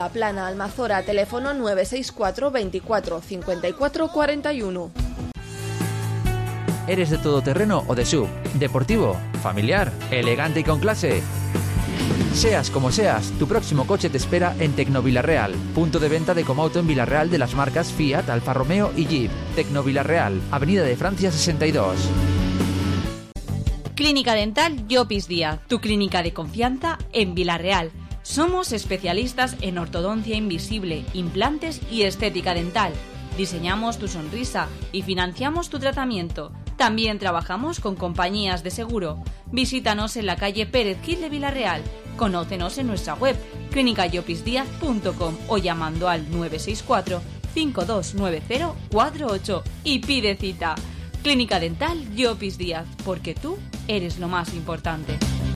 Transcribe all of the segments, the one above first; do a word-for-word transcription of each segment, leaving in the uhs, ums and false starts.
La Plana, Almazora, teléfono nueve seis cuatro veinticuatro cincuenta y cuatro cuarenta y uno. ¿Eres de todoterreno o de S U V? ¿Deportivo? ¿Familiar? ¿Elegante y con clase? Seas como seas, tu próximo coche te espera en Tecnovilarreal, punto de venta de Comauto en Vilarreal de las marcas Fiat, Alfa Romeo y Jeep. Tecnovilarreal, Avenida de Francia sesenta y dos. Clínica Dental Llopis Díaz, tu clínica de confianza en Vilarreal. Somos especialistas en ortodoncia invisible, implantes y estética dental. Diseñamos tu sonrisa y financiamos tu tratamiento. También trabajamos con compañías de seguro. Visítanos en la calle Pérez Gil de Vilarreal. Conócenos en nuestra web clínica llopis díaz punto com o llamando al nueve seis cuatro cinco dos nueve cero cuatro ocho y pide cita. Clínica Dental Llopis Díaz, porque tú eres lo más importante.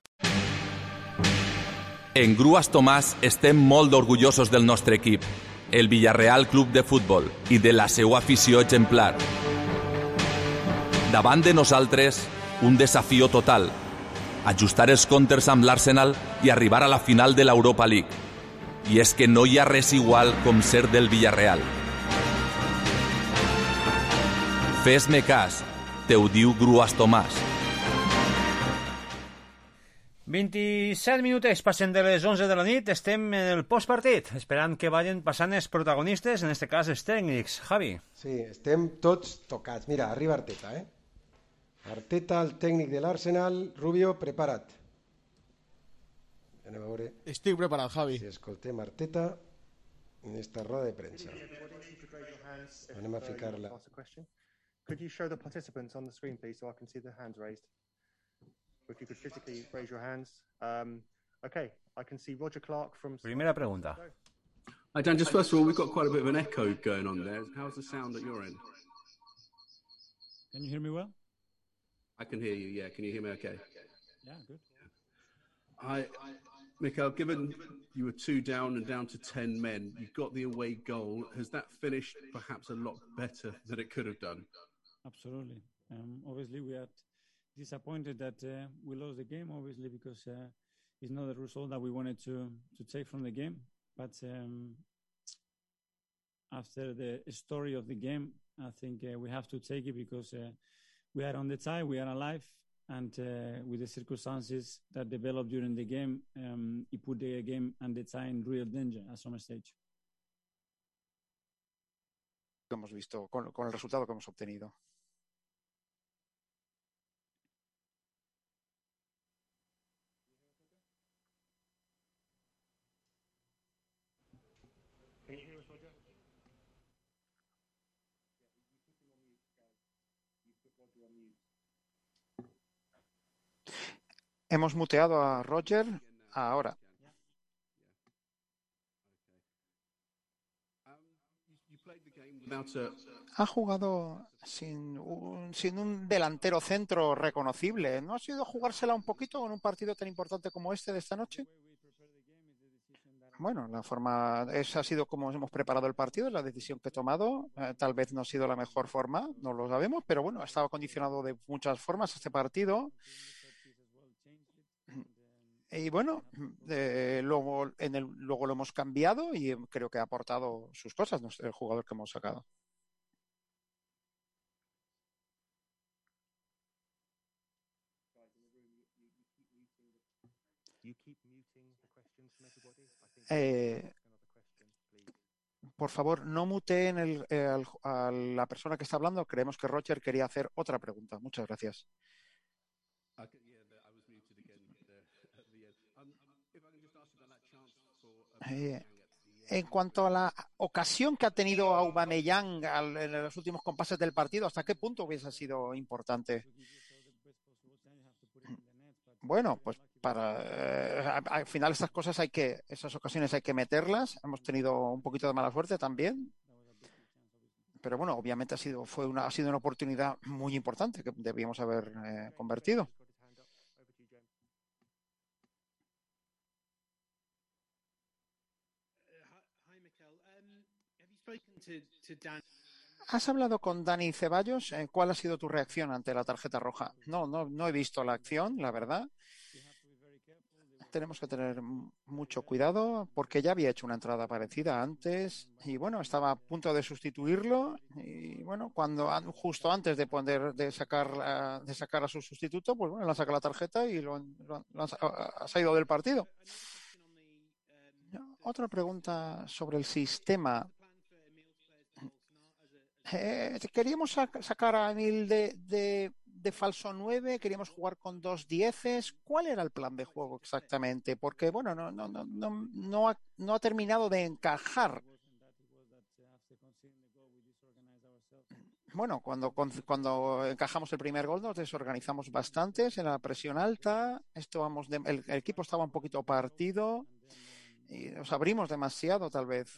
En Grues Tomàs estem molt orgullosos del nostre equip, el Villarreal Club de Futbol, i de la seva afició exemplar. Davant de nosaltres, un desafió total, ajustar els comptes amb l'Arsenal i arribar a la final de l'Europa League. I és que no hi ha res igual com ser del Villarreal. Fes-me cas, te ho diu Grues Tomàs. vint-i-set minutets passen de les onze de la nit, estem en el postpartit, esperant que vagin passant els protagonistes, en este cas els tècnics. Javi. Sí, estem tots tocats. Mira, arriba Arteta, eh? Arteta, el tècnic de l'Arsenal. Rubio, prepara't. Anem a veure... Estic preparat, Javi. Si escoltem Arteta en esta roda de premsa. Anem a ficar-la. Could you show the participants on the screen, please, so I can see their hands raised? If you could physically raise your hands. Um, okay, I can see Roger Clark from... Primera pregunta. Hi, Dan, just first of all, we've got quite a bit of an echo going on there. How's the sound at your end? Can you hear me well? I can hear you, yeah. Can you hear me okay? Yeah, good. I, Mikel, given you were two down and down to ten men, you got the away goal. Has that finished perhaps a lot better than it could have done? Absolutely. Um, obviously, we are disappointed that uh, we lost the game, obviously, because uh, it's not the result that we wanted to, to take from the game. But um, after the story of the game, I think uh, we have to take it because uh, we are on the tie, we are alive, and uh, with the circumstances that developed during the game, um, it put the game and the tie in real danger at some stage. Hemos visto con, con el resultado que hemos obtenido. Hemos muteado a Roger ahora. Ha jugado sin un, sin un delantero centro reconocible. ¿No ha sido jugársela un poquito en un partido tan importante como este de esta noche? Bueno, la forma, esa ha sido como hemos preparado el partido, la decisión que he tomado. Eh, tal vez no ha sido la mejor forma, no lo sabemos, pero bueno, ha estado condicionado de muchas formas este partido. Y bueno, eh, luego, en el, luego lo hemos cambiado y creo que ha aportado sus cosas el jugador que hemos sacado. Eh, por favor, no muteen el, el, a la persona que está hablando. Creemos que Roger quería hacer otra pregunta. Muchas gracias. Eh, en cuanto a la ocasión que ha tenido Aubameyang al, en los últimos compases del partido, ¿hasta qué punto hubiese sido importante? Bueno, pues para eh, al final estas cosas hay que, esas ocasiones hay que meterlas. Hemos tenido un poquito de mala suerte también, pero bueno, obviamente ha sido fue una ha sido una oportunidad muy importante que debíamos haber eh, convertido. ¿Has hablado con Dani Ceballos? ¿Cuál ha sido tu reacción ante la tarjeta roja? No, no, no he visto la acción, la verdad. tenemos que tener mucho cuidado porque ya había hecho una entrada parecida antes y bueno, estaba a punto de sustituirlo y bueno, cuando justo antes de poder de sacar de sacar a su sustituto, pues bueno, le han sacado la tarjeta y lo, lo, lo han, ha salido del partido. Otra pregunta sobre el sistema. Eh, queríamos sac sacar a Emil de, de, de falso nueve, queríamos jugar con dos dieces. ¿Cuál era el plan de juego exactamente? Porque, bueno, no, no, no, no, no, ha, no ha terminado de encajar. Bueno, cuando, cuando encajamos el primer gol nos desorganizamos bastante en la presión alta. Esto vamos de, el, el equipo estaba un poquito partido y nos abrimos demasiado, tal vez.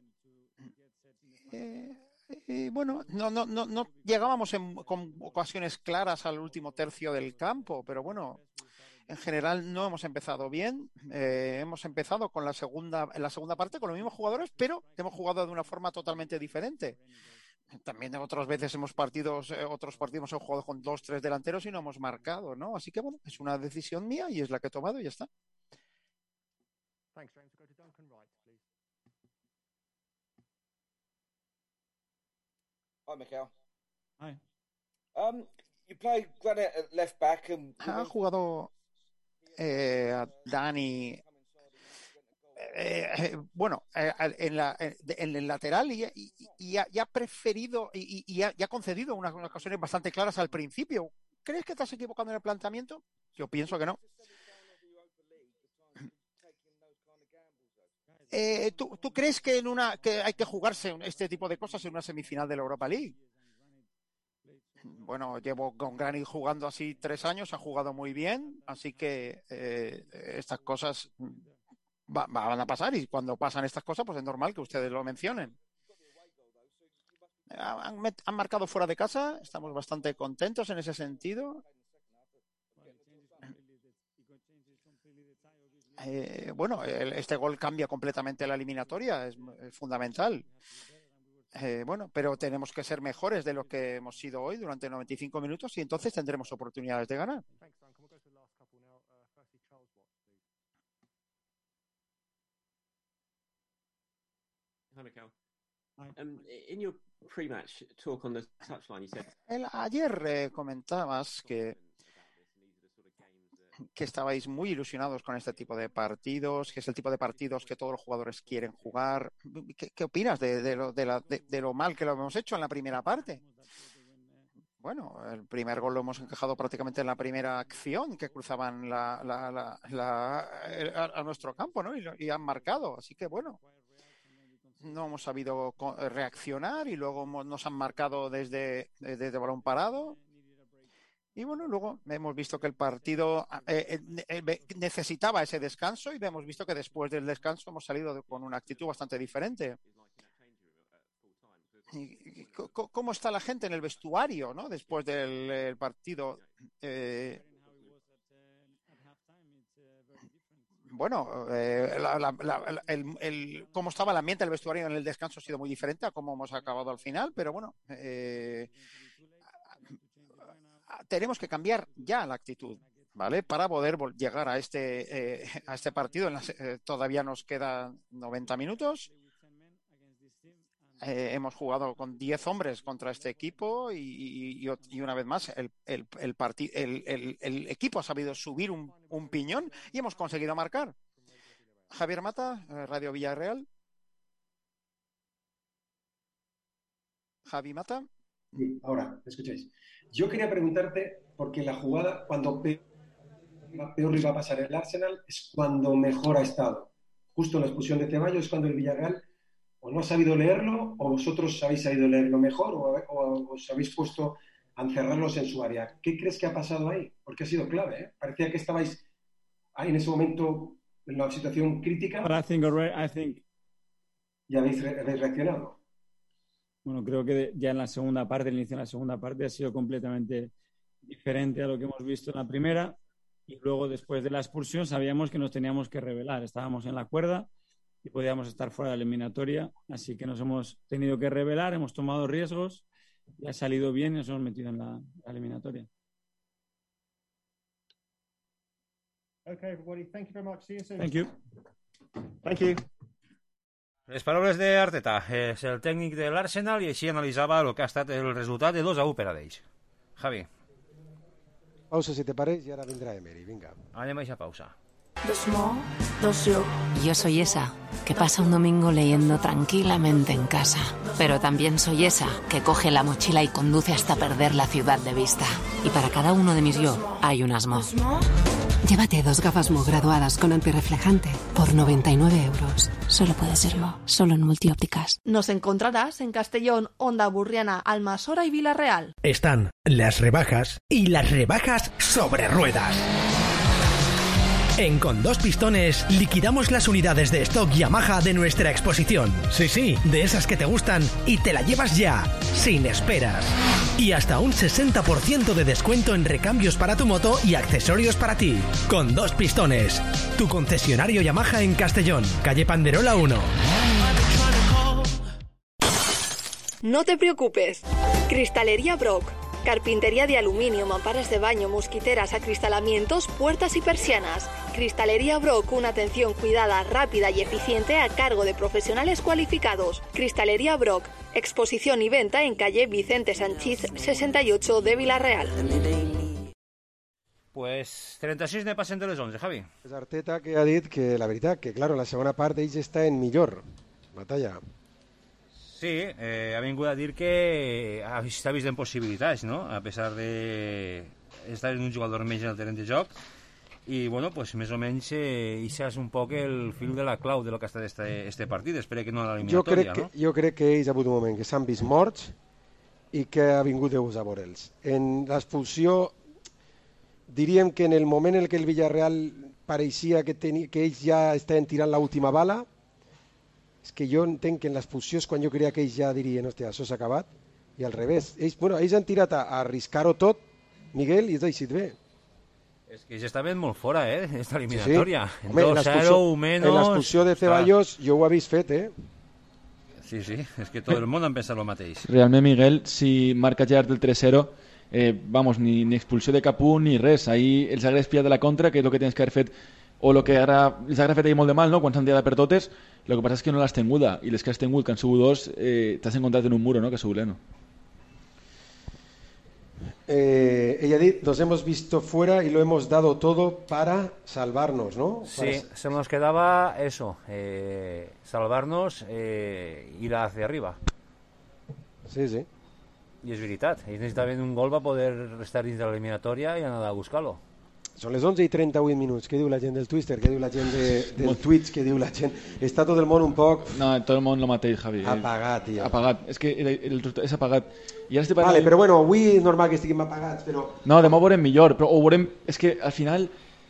Eh, Y bueno, no, no, no, no llegábamos en, con ocasiones claras al último tercio del campo, pero bueno, en general no hemos empezado bien. Eh, hemos empezado con la segunda, en la segunda parte con los mismos jugadores, pero hemos jugado de una forma totalmente diferente. También otras veces hemos partidos, eh, otros partidos hemos jugado con dos, tres delanteros y no hemos marcado, ¿no? Así que bueno, es una decisión mía y es la que he tomado y ya está. Thanks, James. We'll go to Duncan Wright, please. Hi, Mikel. Hi. Um, you play Granit at left back and ha jugado eh, a Dani eh, eh, bueno eh, en, la, en el lateral y, y, y, ha, y ha preferido y, y, ha, y ha concedido unas, unas ocasiones bastante claras al principio. ¿Crees que estás equivocando en el planteamiento? Yo pienso que no. Eh, ¿tú, ¿Tú crees que en una que hay que jugarse este tipo de cosas en una semifinal de la Europa League? Bueno, llevo con Granit jugando así tres años, ha jugado muy bien, así que eh, estas cosas va, van a pasar y cuando pasan estas cosas, pues es normal que ustedes lo mencionen. Han, han marcado fuera de casa, estamos bastante contentos en ese sentido. Eh, bueno, el, este gol cambia completamente la eliminatoria, es, es fundamental. Eh, bueno, pero tenemos que ser mejores de lo que hemos sido hoy durante noventa y cinco minutos y entonces tendremos oportunidades de ganar. Hi, Mikel. Um, in your pre-match talk on the touchline, you said... El, ayer eh, comentabas que que estabais muy ilusionados con este tipo de partidos, que es el tipo de partidos que todos los jugadores quieren jugar. ¿Qué, qué opinas de, de, lo, de, la, de, de lo mal que lo hemos hecho en la primera parte? Bueno, el primer gol lo hemos encajado prácticamente en la primera acción, que cruzaban la, la, la, la, a, a nuestro campo, ¿no? Y, y han marcado, así que bueno, no hemos sabido reaccionar y luego nos han marcado desde, desde balón parado. Y bueno, luego hemos visto que el partido eh, eh, necesitaba ese descanso y hemos visto que después del descanso hemos salido con una actitud bastante diferente. ¿Y, y, ¿Cómo está la gente en el vestuario, ¿no? Después del el partido? Eh, bueno, eh, la, la, la, el, el, cómo estaba el ambiente del vestuario en el descanso ha sido muy diferente a cómo hemos acabado al final, pero bueno... Eh, tenemos que cambiar ya la actitud, ¿vale? Para poder llegar a este eh, a este partido. En la, eh, todavía nos quedan noventa minutos. Eh, hemos jugado con diez hombres contra este equipo y, y, y una vez más el, el, el, el, el, el equipo ha sabido subir un, un piñón y hemos conseguido marcar. Javier Mata, Radio Villarreal. Javi Mata. Sí, ahora, ¿me escucháis? Yo quería preguntarte, porque la jugada, cuando peor, peor iba a pasar el Arsenal, es cuando mejor ha estado. Justo en la expulsión de Ceballos es cuando el Villarreal o no ha sabido leerlo, o vosotros habéis sabido leerlo mejor, o, o os habéis puesto a encerrarlos en su área. ¿Qué crees que ha pasado ahí? Porque ha sido clave, ¿eh? Parecía que estabais ahí en ese momento en una situación crítica. But I think, I think... ¿Y habéis, re habéis reaccionado? Bueno, creo que ya en la segunda parte, el inicio de la segunda parte ha sido completamente diferente a lo que hemos visto en la primera y luego después de la expulsión sabíamos que nos teníamos que revelar, estábamos en la cuerda y podíamos estar fuera de la eliminatoria, así que nos hemos tenido que revelar, hemos tomado riesgos y ha salido bien y nos hemos metido en la, la eliminatoria. Okay, everybody, thank you very much. See you soon. Thank you. Thank you. Les paraules d'Arteta, és el tècnic de l'Arsenal, i així analitzava el que ha estat el resultat de dos a u per a ells. Javi. Pausa, si te pareix, i ara vindrà Emery, vinga. Anem a esa pausa. Yo soy esa que pasa un domingo leyendo tranquilamente en casa, pero también soy esa que coge la mochila y conduce hasta perder la ciudad de vista. Y para cada uno de mis yo hay un Asmo. Llévate dos gafas Mo graduadas con antirreflejante por noventa y nueve euros. Solo puede ser Mo, solo en Multiópticas. Nos encontrarás en Castellón, Onda Burriana, Almasora y Villarreal. Están las rebajas y las rebajas sobre ruedas. En Con Dos Pistones liquidamos las unidades de stock Yamaha de nuestra exposición. Sí, sí, de esas que te gustan y te la llevas ya, sin esperas. Y hasta un sesenta por ciento de descuento en recambios para tu moto y accesorios para ti. Con Dos Pistones, tu concesionario Yamaha en Castellón, calle Panderola uno. No te preocupes. Cristalería Brock. Carpintería de aluminio, mamparas de baño, mosquiteras, acristalamientos, puertas y persianas. Cristalería Brock, una atención cuidada, rápida y eficiente a cargo de profesionales cualificados. Cristalería Brock, exposición y venta en calle Vicente Sanchís sesenta y ocho de Villarreal. Pues trenta-sis ne passen de les onze, Javi. És Arteta que ha dit que la veritat, que claro, la segona part ells està en millor batalla. Sí, eh, ha vingut a dir que s'ha vist en possibilitats, no? A pesar de estar en un jugador menys en el terreny de joc, i bueno, pues més o menys eh, això és un poc el fil de la clau de lo que ha estat este, este partit, espero que no a l'eliminatòria, no? Jo crec que ells ha hagut un moment que s'han vist morts i que ha vingut Deus a veure'ls. En l'expulsió, diríem que en el moment en què el Villarreal pareixia que, teni, que ells ja estaven tirant l'última bala, és que jo entenc que en l'expulsió és quan jo creia que ells ja dirien, hòstia, això s'ha acabat, i al revés. Ells, bueno, ells han tirat a, a arriscar-ho tot, Miguel, i és així bé. És que ells estaven molt fora, eh, d'esta eliminatòria. Sí, sí. Home, dos zero menos... En l'expulsió de Ceballos jo ho he vist fet, eh? Sí, sí, és que tot el món ha pensat el mateix. Realment, Miguel, si marca Gerard el tres zero, eh, vamos, ni, ni expulsió de cap un ni res. Ahí els hagués pillat de la contra, que és el que tens que haver fet, o el que ara els hagués fet ahir molt de mal, no?, quan s'han tirat per totes. Lo que pasa es que no l'has tenguda, y les que has tengut, que han sigut dos, eh, t'has encontrat en un muro, ¿no?, que ha sigut Leno. Eh, ella ha dit, nos hemos visto fuera y lo hemos dado todo para salvarnos, ¿no? Sí, para... se nos quedaba eso, eh, salvarnos, eh, ir hacia arriba. Sí, sí. I és veritat, ells necessitaven un gol per poder restar dins de l'eliminatòria i anar a buscar-lo. Són les onze i trenta-vuit minuts. Què diu la gent del Twitter? Què diu la gent de, del Twitch? Què diu la gent? Està tot el món un poc... No, tot el món lo mateix, Javi. Apagat, tio. Apagat. És que el, el, el, és apagat. I ara vale, però bueno, avui és normal que estiguem apagats, però... No, demà ho veurem millor, però ho veurem... És que al final...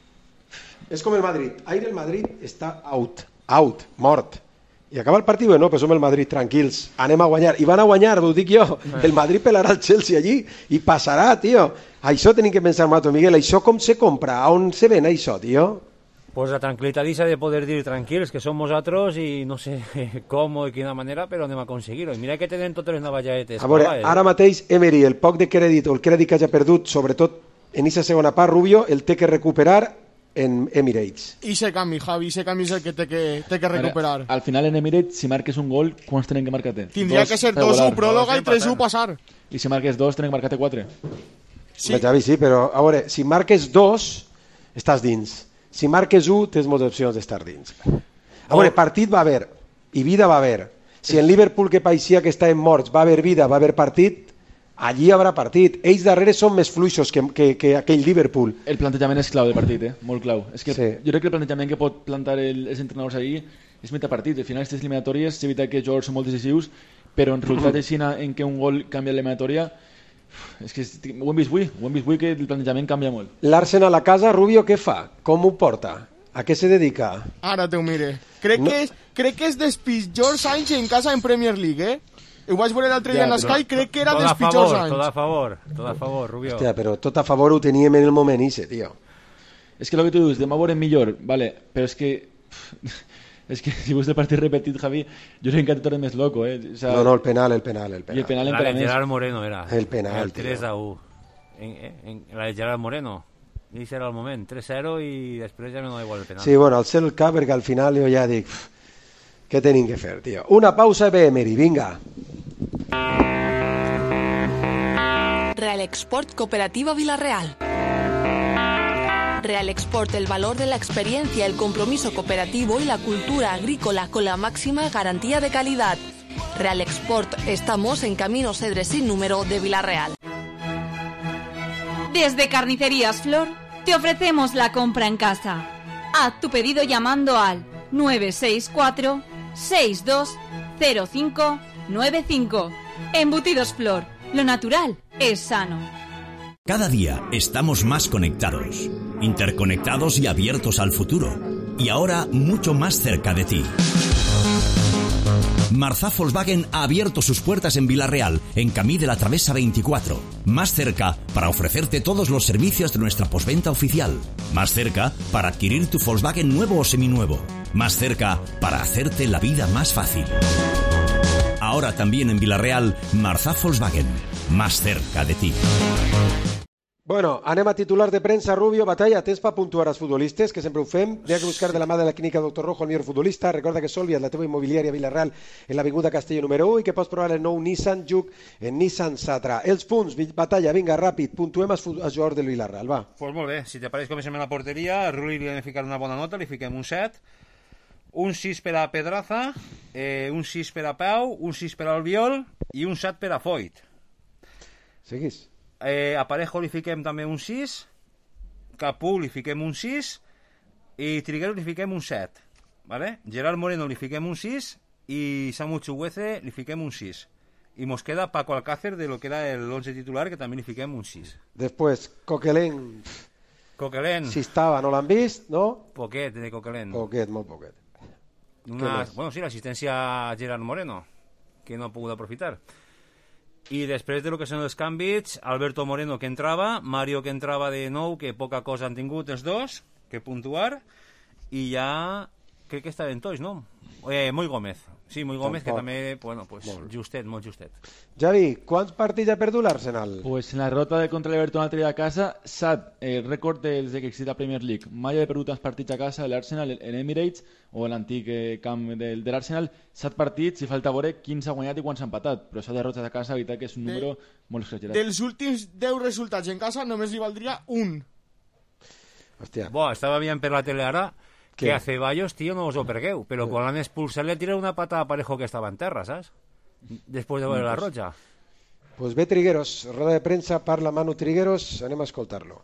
És com el Madrid. Ahir el Madrid està out. Out. Mort. I acaba el partit, no, però som el Madrid, tranquils, anem a guanyar, i van a guanyar, ho dic jo, el Madrid pelarà el Chelsea allí, i passarà, tio, això tenim que pensar, Mato Miguel, això com se compra, on se ven això, tio? Pues la tranquilitat és de poder dir tranquils, que som nosaltres i no sé com o de quina manera, però anem a aconseguir-ho, i mira que tenen totes les navallaetes. A veure, ara mateix, Emery, el poc de crèdit o el crèdit que hagi perdut, sobretot en aquesta segona part, Rubio, el té que recuperar en Emirates. I se canvi, Javi, se canvi és el que té que, té que recuperar. Al final en Emirates, si marques un gol, quants tenen que marcar-te? Tindria dos, que ser dos u pròloga i tres u passar. I si marques dos, tenen que marcar-te quatre. Sí. Javi, sí, però a veure, si marques dos, estàs dins. Si marques u, tens moltes opcions d'estar dins. A veure, partit va haver, i vida va haver. Si en Liverpool, que paeixia que estaven morts, va haver vida, va haver partit, allí haurà partit. Ells darrere són més fluixos que, que, que aquell Liverpool. El plantejament és clau del partit, eh? Molt clau. És que sí. Jo crec que el plantejament que pot plantar el, els entrenadors ahir és mitjà partit. Al final, aquestes eliminatòries, és veritat que els jugadors són molt decisius, però en resultat així en què un gol canvia l'eliminatòria, és que ho hem vist avui, ho hem vist avui que el plantejament canvia molt. L'Arsenal a casa, Rubio, què fa? Com ho porta? A què se dedica? Ara te ho mire. Crec, no. que, és, crec que és dels pitjors anys en casa en Premier League, eh? Ho vaig veure l'altre dia en Sky, crec que era dels pitjors anys. Tot a favor, tot a favor, Rubio. Hòstia, però tot a favor ho teníem en el moment ese, tio. És que el que tu dius, demà veurem millor, vale, però és que... és que si veus el partit repetit, Javi, jo crec que tot és més loco, eh? O sea, no, no, el penal, el penal, el penal. I el penal la de Gerard Moreno era. El penal, el tres a u. En, en, la de Gerard Moreno. I serà el moment, tres zero i després ja no igual el penal. Sí, bueno, al ser el cap, perquè al final jo ja dic, què tenim que fer, tio? Una pausa B, Emery, vinga. Real Export Cooperativa Villarreal. Real Export, el valor de la experiencia, el compromiso cooperativo y la cultura agrícola con la máxima garantía de calidad. Real Export, estamos en Camino Cedres sin número de Villarreal. Desde Carnicerías Flor te ofrecemos la compra en casa. Haz tu pedido llamando al nueve seis cuatro, seis dos cero cinco nueve cinco. Embutidos Flor, lo natural es sano. Cada día estamos más conectados, interconectados y abiertos al futuro. Y ahora mucho más cerca de ti. Marzá Volkswagen ha abierto sus puertas en Villarreal, en Camí de la Travesa veinticuatro. Más cerca para ofrecerte todos los servicios de nuestra postventa oficial. Más cerca para adquirir tu Volkswagen nuevo o seminuevo. Más cerca para hacerte la vida más fácil. Ahora también en Villarreal, Marzá Volkswagen. Más cerca de ti. Bueno, anem a titular de premsa. Rubio, Batalla, tens per puntuar els futbolistes, que sempre ho fem. N'hi ha que buscar de la mà de la clínica Doctor Rojo el millor futbolista. Recorda que Solvia és la teva immobiliària Villarreal en l'avinguda Castelló número u i que pots provar el nou Nissan Juke en Nissan Satra. Els punts, Batalla, vinga, ràpid, puntuem els, els jugadors del Villarreal, va. Pues molt bé, si te pareix comencem en la porteria. A Rulli li hem de ficar una bona nota, li fiquem un set. Un sis per a Pedraza, eh, un sis per a Pau, un sis per a Albiol i un set per a Foyt. Seguís. Eh, a Parejo li fiquem també un sis, Capú li fiquem un sis i Triguero li fiquem un set, ¿vale? Gerard Moreno li fiquem un sis i Samu Chuguece li fiquem un sis. I mos queda Paco Alcácer de lo que era el once titular, que també li fiquem un sis. Després, Coquelin. Coquelin. Si estava, no l'han vist, no? Poquet de Coquelin. Poquet, molt poquet. Una, bueno, sí, l'assistència a Gerard Moreno, que no ha pogut aprofitar. I després de lo que són els canvis, Alberto Moreno que entrava, Mario que entrava de nou, que poca cosa han tingut els dos, que puntuar, i ja crec que estaven tots, no? Eh, Moi Gómez, sí, Moi Gómez, Tampoc. Que també, bueno, pues molt justet, molt justet. Javi, quants partits ha perdut l'Arsenal? Pues en la derrota de contra l'Everton l'altre dia a casa, sat, el rècord des de que existe la Premier League. Mai ha perdut els partits a casa l'Arsenal en Emirates, o l'antic eh, camp del, de l'Arsenal, set partits, i falta veure quins ha guanyat i quants ha empatat, però set derrotes a casa, veritat que és un número de, molt exagerat. Dels últims deu resultats en casa només li valdria un. Hòstia. Bo, estava veient per la tele ara que a Ceballos, tío, no us ho pergueu, però quan l'han expulsat li tira una pata a Parejo que estava en terra, saps? Després de veure la roja. Pues ve Trigueros, roda de premsa, parla Manu Trigueros, anem a escoltar-lo.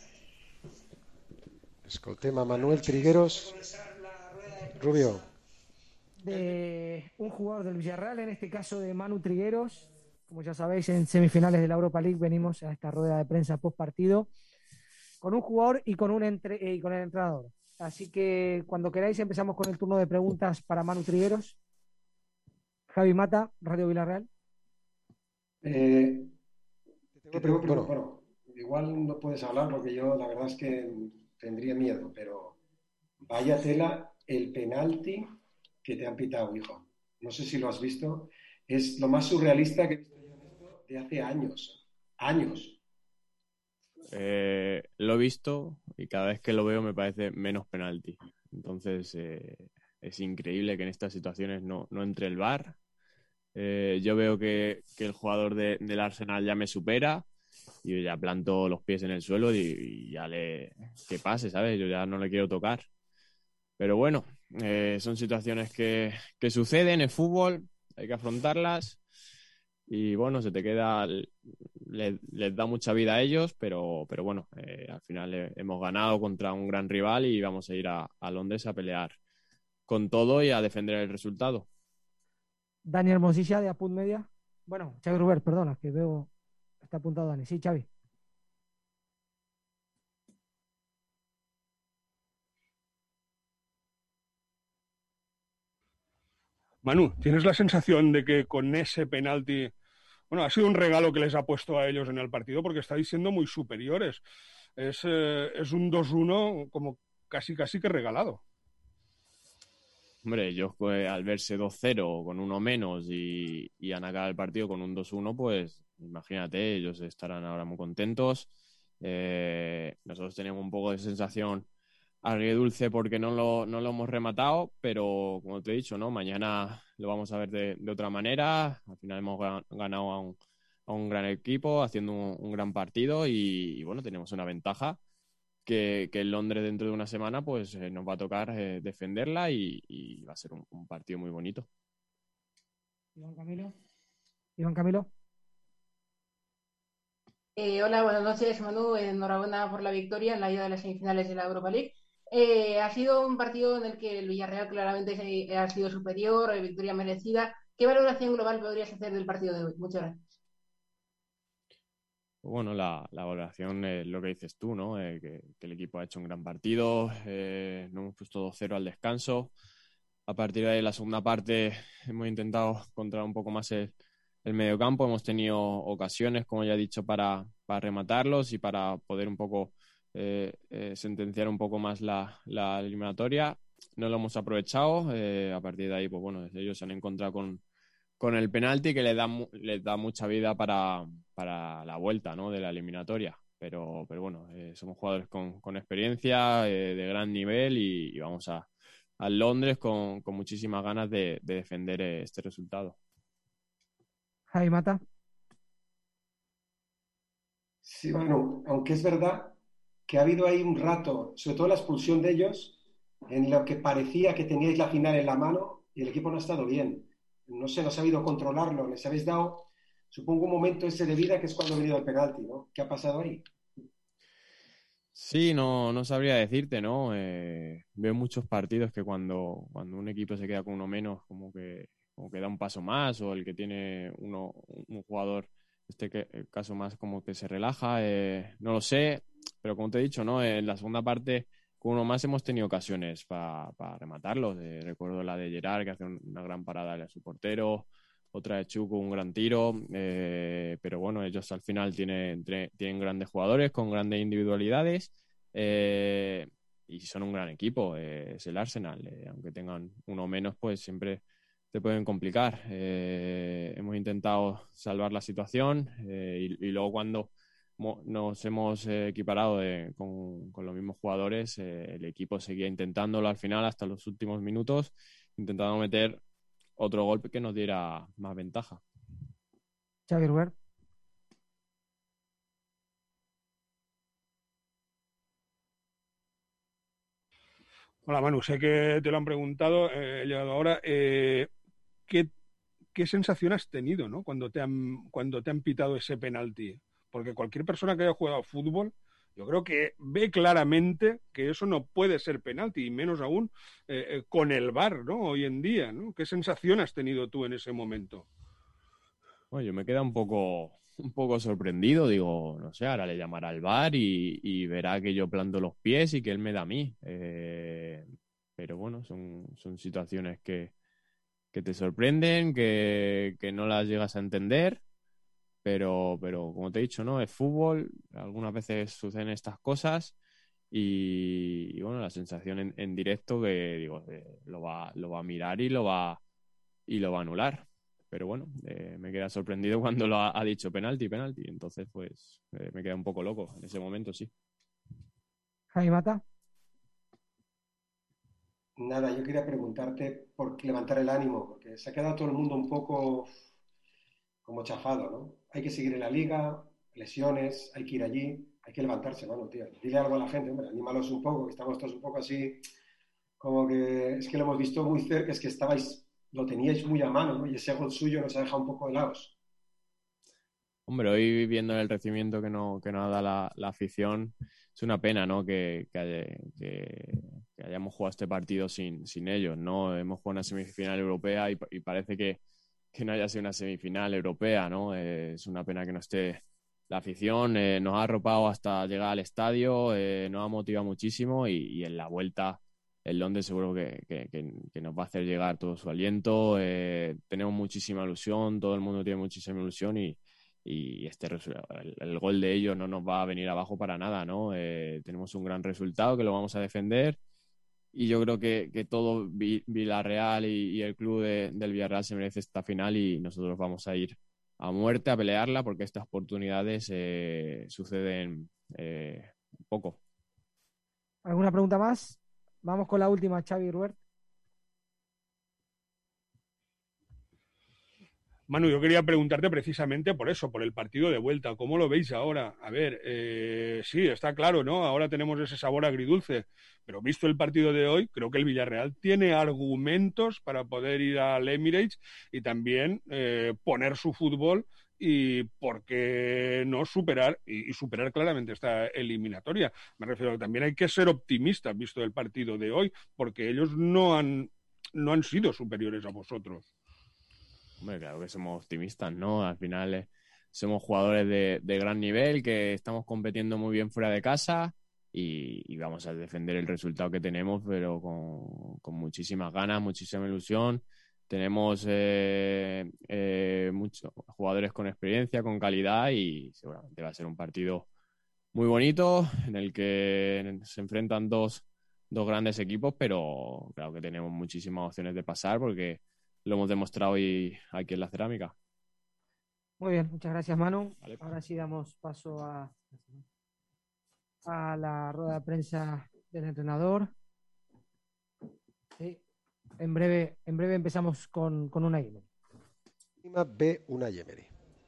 Escoltem a Manuel Trigueros. Rubio. De un jugador del Villarreal, en este caso de Manu Trigueros. Como ya sabéis, en semifinales de la Europa League venimos a esta rueda de prensa post partido con un jugador y con, un entre, eh, y con el entrenador. Así que cuando queráis empezamos con el turno de preguntas para Manu Trigueros. Javi Mata, Radio Villarreal. Eh, te tengo que, bueno, bueno, igual no puedes hablar porque yo la verdad es que tendría miedo, pero vaya tela el penalti que te han pitado, hijo. No sé si lo has visto. Es lo más surrealista que he visto yo en esto de hace años. Años. Eh, lo he visto y cada vez que lo veo me parece menos penalti. Entonces eh, es increíble que en estas situaciones no, no entre el V A R. Eh, yo veo que, que el jugador de, del Arsenal ya me supera y yo ya planto los pies en el suelo y, y ya le... que pase, ¿sabes? Yo ya no le quiero tocar. Pero bueno, eh, son situaciones que, que suceden en fútbol, hay que afrontarlas. Y bueno, se te queda, les, les da mucha vida a ellos, pero, pero bueno, eh, al final eh, hemos ganado contra un gran rival y vamos a ir a, a Londres a pelear con todo y a defender el resultado. Daniel Mosilla de Apunt Media. Bueno, Xavi Rubert, perdona, que veo, está apuntado Dani. Sí, Xavi. Manu, ¿tienes la sensación de que con ese penalti, bueno, ha sido un regalo que les ha puesto a ellos en el partido porque estáis siendo muy superiores? Es, eh, es un dos uno como casi casi que regalado. Hombre, ellos pues, al verse dos cero con uno menos y, y han acabado el partido con un dos uno, pues imagínate, ellos estarán ahora muy contentos Eh, nosotros tenemos un poco de sensación agridulce porque no lo, no lo hemos rematado, pero como te he dicho, ¿no? Mañana lo vamos a ver de, de otra manera. Al final hemos ganado a un, a un gran equipo, haciendo un, un gran partido y, y bueno, tenemos una ventaja que, que en Londres dentro de una semana pues eh, nos va a tocar eh, defenderla y, y va a ser un, un partido muy bonito. Iván Camilo. Iván Camilo. Eh, hola, buenas noches, Manu. Enhorabuena por la victoria en la ida de las semifinales de la Europa League. Eh, ha sido un partido en el que el Villarreal claramente se, ha sido superior, eh, victoria merecida. ¿Qué valoración global podrías hacer del partido de hoy? Muchas gracias. Bueno, la, la valoración es lo que dices tú, ¿no? Eh, que, que el equipo ha hecho un gran partido, eh, nos hemos puesto dos cero al descanso. A partir de ahí, la segunda parte, hemos intentado controlar un poco más el, el mediocampo. Hemos tenido ocasiones, como ya he dicho, para, para rematarlos y para poder un poco eh, eh, sentenciar un poco más la, la eliminatoria. No lo hemos aprovechado. Eh, a partir de ahí, pues bueno, ellos se han encontrado con, con el penalti que les da, les da mucha vida para, para la vuelta, ¿no? De la eliminatoria. Pero, pero bueno, eh, somos jugadores con, con experiencia, eh, de gran nivel y, y vamos a, a Londres con, con muchísimas ganas de, de defender este resultado. Javi Mata. Sí, bueno, aunque es verdad que ha habido ahí un rato, sobre todo la expulsión de ellos, en lo que parecía que teníais la final en la mano y el equipo no ha estado bien. No sé, no ha sabido controlarlo, les habéis dado, supongo, un momento ese de vida que es cuando ha venido el penalti, ¿no? ¿Qué ha pasado ahí? Sí, no, no sabría decirte, ¿no? Eh, veo muchos partidos que cuando, cuando un equipo se queda con uno menos, como que, como que da un paso más, o el que tiene uno, un jugador, este que, el caso más como que se relaja, eh, no lo sé, pero como te he dicho, ¿no? En la segunda parte, con uno más hemos tenido ocasiones para pa rematarlos. Eh, recuerdo la de Gerard, que hace una gran parada a su portero, otra de Chuku, un gran tiro, eh, pero bueno, ellos al final tienen, tienen grandes jugadores con grandes individualidades eh, y son un gran equipo, eh, es el Arsenal, eh, aunque tengan uno menos, pues siempre te pueden complicar. Eh, hemos intentado salvar la situación eh, y, y luego cuando nos hemos eh, equiparado de, con, con los mismos jugadores, eh, el equipo seguía intentándolo al final hasta los últimos minutos, intentando meter otro golpe que nos diera más ventaja. Xavi Ruer. Hola Manu, sé que te lo han preguntado, eh, he llegado ahora. Eh, ¿qué, ¿Qué sensación has tenido, ¿no? cuando te han, cuando te han pitado ese penalti? Porque cualquier persona que haya jugado fútbol, yo creo que ve claramente que eso no puede ser penalti, y menos aún eh, eh, con el V A R, ¿no? Hoy en día, ¿no? ¿Qué sensación has tenido tú en ese momento? Bueno, yo me quedé un poco, un poco sorprendido, digo, no sé, ahora le llamará al V A R y, y verá que yo planto los pies y que él me da a mí. Eh, pero bueno, son, son situaciones que, que te sorprenden, que, que no las llegas a entender. Pero, pero como te he dicho, ¿no? Es fútbol, algunas veces suceden estas cosas y, y bueno, la sensación en, en directo que digo, eh, lo va, lo va a mirar y lo va y lo va a anular. Pero bueno, eh, me queda sorprendido cuando lo ha, ha dicho penalti, penalti. Entonces, pues, eh, me queda un poco loco en ese momento, sí. Javi Mata. Nada, yo quería preguntarte por levantar el ánimo, porque se ha quedado todo el mundo un poco como chafado, ¿no? Hay que seguir en la liga, lesiones, hay que ir allí, hay que levantarse, mano, tío. Dile algo a la gente, hombre, anímalos un poco, que estamos todos un poco así, como que es que lo hemos visto muy cerca, es que estabais, lo teníais muy a mano, ¿no? Y ese gol suyo nos ha dejado un poco helados. Hombre, hoy viendo el recibimiento que nos que no da la, la afición, es una pena, ¿no? Que, que, haya, que, que hayamos jugado este partido sin, sin ellos, ¿no? Hemos jugado una semifinal europea y, y parece que que no haya sido una semifinal europea, ¿no? Eh, es una pena que no esté la afición, eh, nos ha arropado hasta llegar al estadio, eh, nos ha motivado muchísimo y, y en la vuelta el Londres seguro que, que, que, que nos va a hacer llegar todo su aliento, eh, tenemos muchísima ilusión, todo el mundo tiene muchísima ilusión y, y este el, el gol de ellos no nos va a venir abajo para nada, ¿no? Eh, tenemos un gran resultado que lo vamos a defender. Y yo creo que, que todo Villarreal y, y el club de, del Villarreal se merece esta final y nosotros vamos a ir a muerte, a pelearla, porque estas oportunidades eh, suceden eh, poco. ¿Alguna pregunta más? Vamos con la última, Xavi Ruert. Manu, yo quería preguntarte precisamente por eso, por el partido de vuelta. ¿Cómo lo veis ahora? A ver, eh, sí, está claro, ¿no? Ahora tenemos ese sabor agridulce, pero visto el partido de hoy, creo que el Villarreal tiene argumentos para poder ir al Emirates y también eh, poner su fútbol y, ¿por qué no superar? Y, y superar claramente esta eliminatoria. Me refiero a que también hay que ser optimistas visto el partido de hoy, porque ellos no han, no han sido superiores a vosotros. Hombre, claro que somos optimistas, ¿no? Al final eh, somos jugadores de, de gran nivel, que estamos compitiendo muy bien fuera de casa y, y vamos a defender el resultado que tenemos, pero con, con muchísimas ganas, muchísima ilusión. Tenemos eh, eh, muchos jugadores con experiencia, con calidad y seguramente va a ser un partido muy bonito en el que se enfrentan dos, dos grandes equipos, pero claro que tenemos muchísimas opciones de pasar porque lo hemos demostrado hoy aquí en la Cerámica. Muy bien, muchas gracias, Manu. Vale. Ahora sí damos paso a, a la rueda de prensa del entrenador. Sí. En breve, en breve empezamos con, con Unai Emery. B. Unai Emery.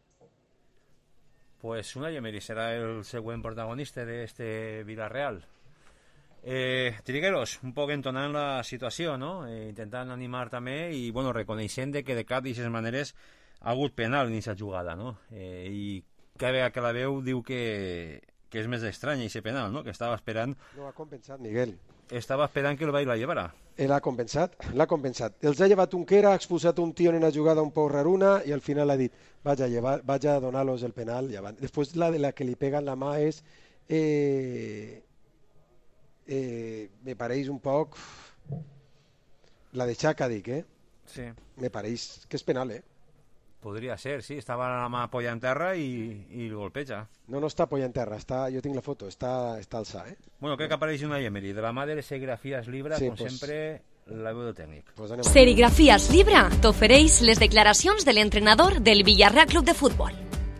Pues Unai Emery será el següent protagonista d'este Villarreal. Eh, Trigueros, un poc entonant la situació, no? Eh, intentant animar també i, bueno, reconeixent de que de cap d'aquestes maneres ha hagut penal en aquesta jugada, no? Eh, I cada vegada que la veu diu que, que és més estrany aquest penal, no? Que estava esperant... No ha compensat, Miguel. Estava esperant que el Bayern la llevara. Él ha compensat, l'ha compensat. Els ha llevat un que era, ha expulsat un tio en una jugada un poc raruna i al final ha dit, vaig a, llevar, vaig a donar-los el penal. Després la de la que li pega en la mà és... Eh... Eh, me pareix un poc la de Xhaka, dic, eh? Sí. Me pareix que és penal, eh? Podria ser, sí, estava la mà apoyada en terra i, i el golpeja. No, no està apoyada en terra, està, jo tinc la foto, està, està alçada, eh? Bueno, crec que apareix Unai Emery, de la mà de les serigrafías Libra, sí, com pues, sempre, la veu del tècnic. Pues Serigrafías Libra t'ofereix les declaracions de l'entrenador del Villarreal Club de Fútbol.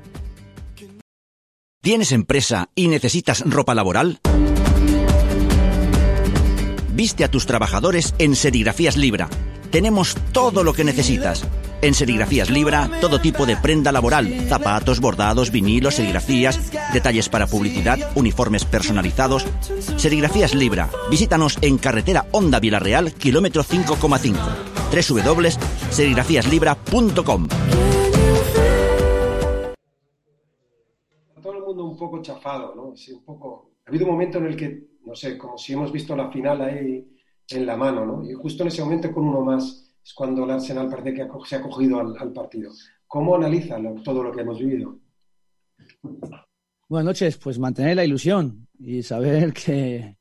¿Tienes empresa y necesitas ropa laboral? Viste a tus trabajadores en Serigrafías Libra. Tenemos todo lo que necesitas. En Serigrafías Libra, todo tipo de prenda laboral, zapatos, bordados, vinilos, serigrafías, detalles para publicidad, uniformes personalizados. Serigrafías Libra. Visítanos en carretera Honda Villarreal, kilómetro cinco coma cinco. doble u doble u doble u punto serigrafías libra punto com. Todo el mundo un poco chafado, ¿no? Sí, un poco... Ha habido un momento en el que, no sé, como si hemos visto la final ahí en la mano, ¿no? Y justo en ese momento con uno más es cuando el Arsenal parece que se ha cogido al, al partido. ¿Cómo analiza lo, todo lo que hemos vivido? Buenas noches, pues mantener la ilusión y saber que,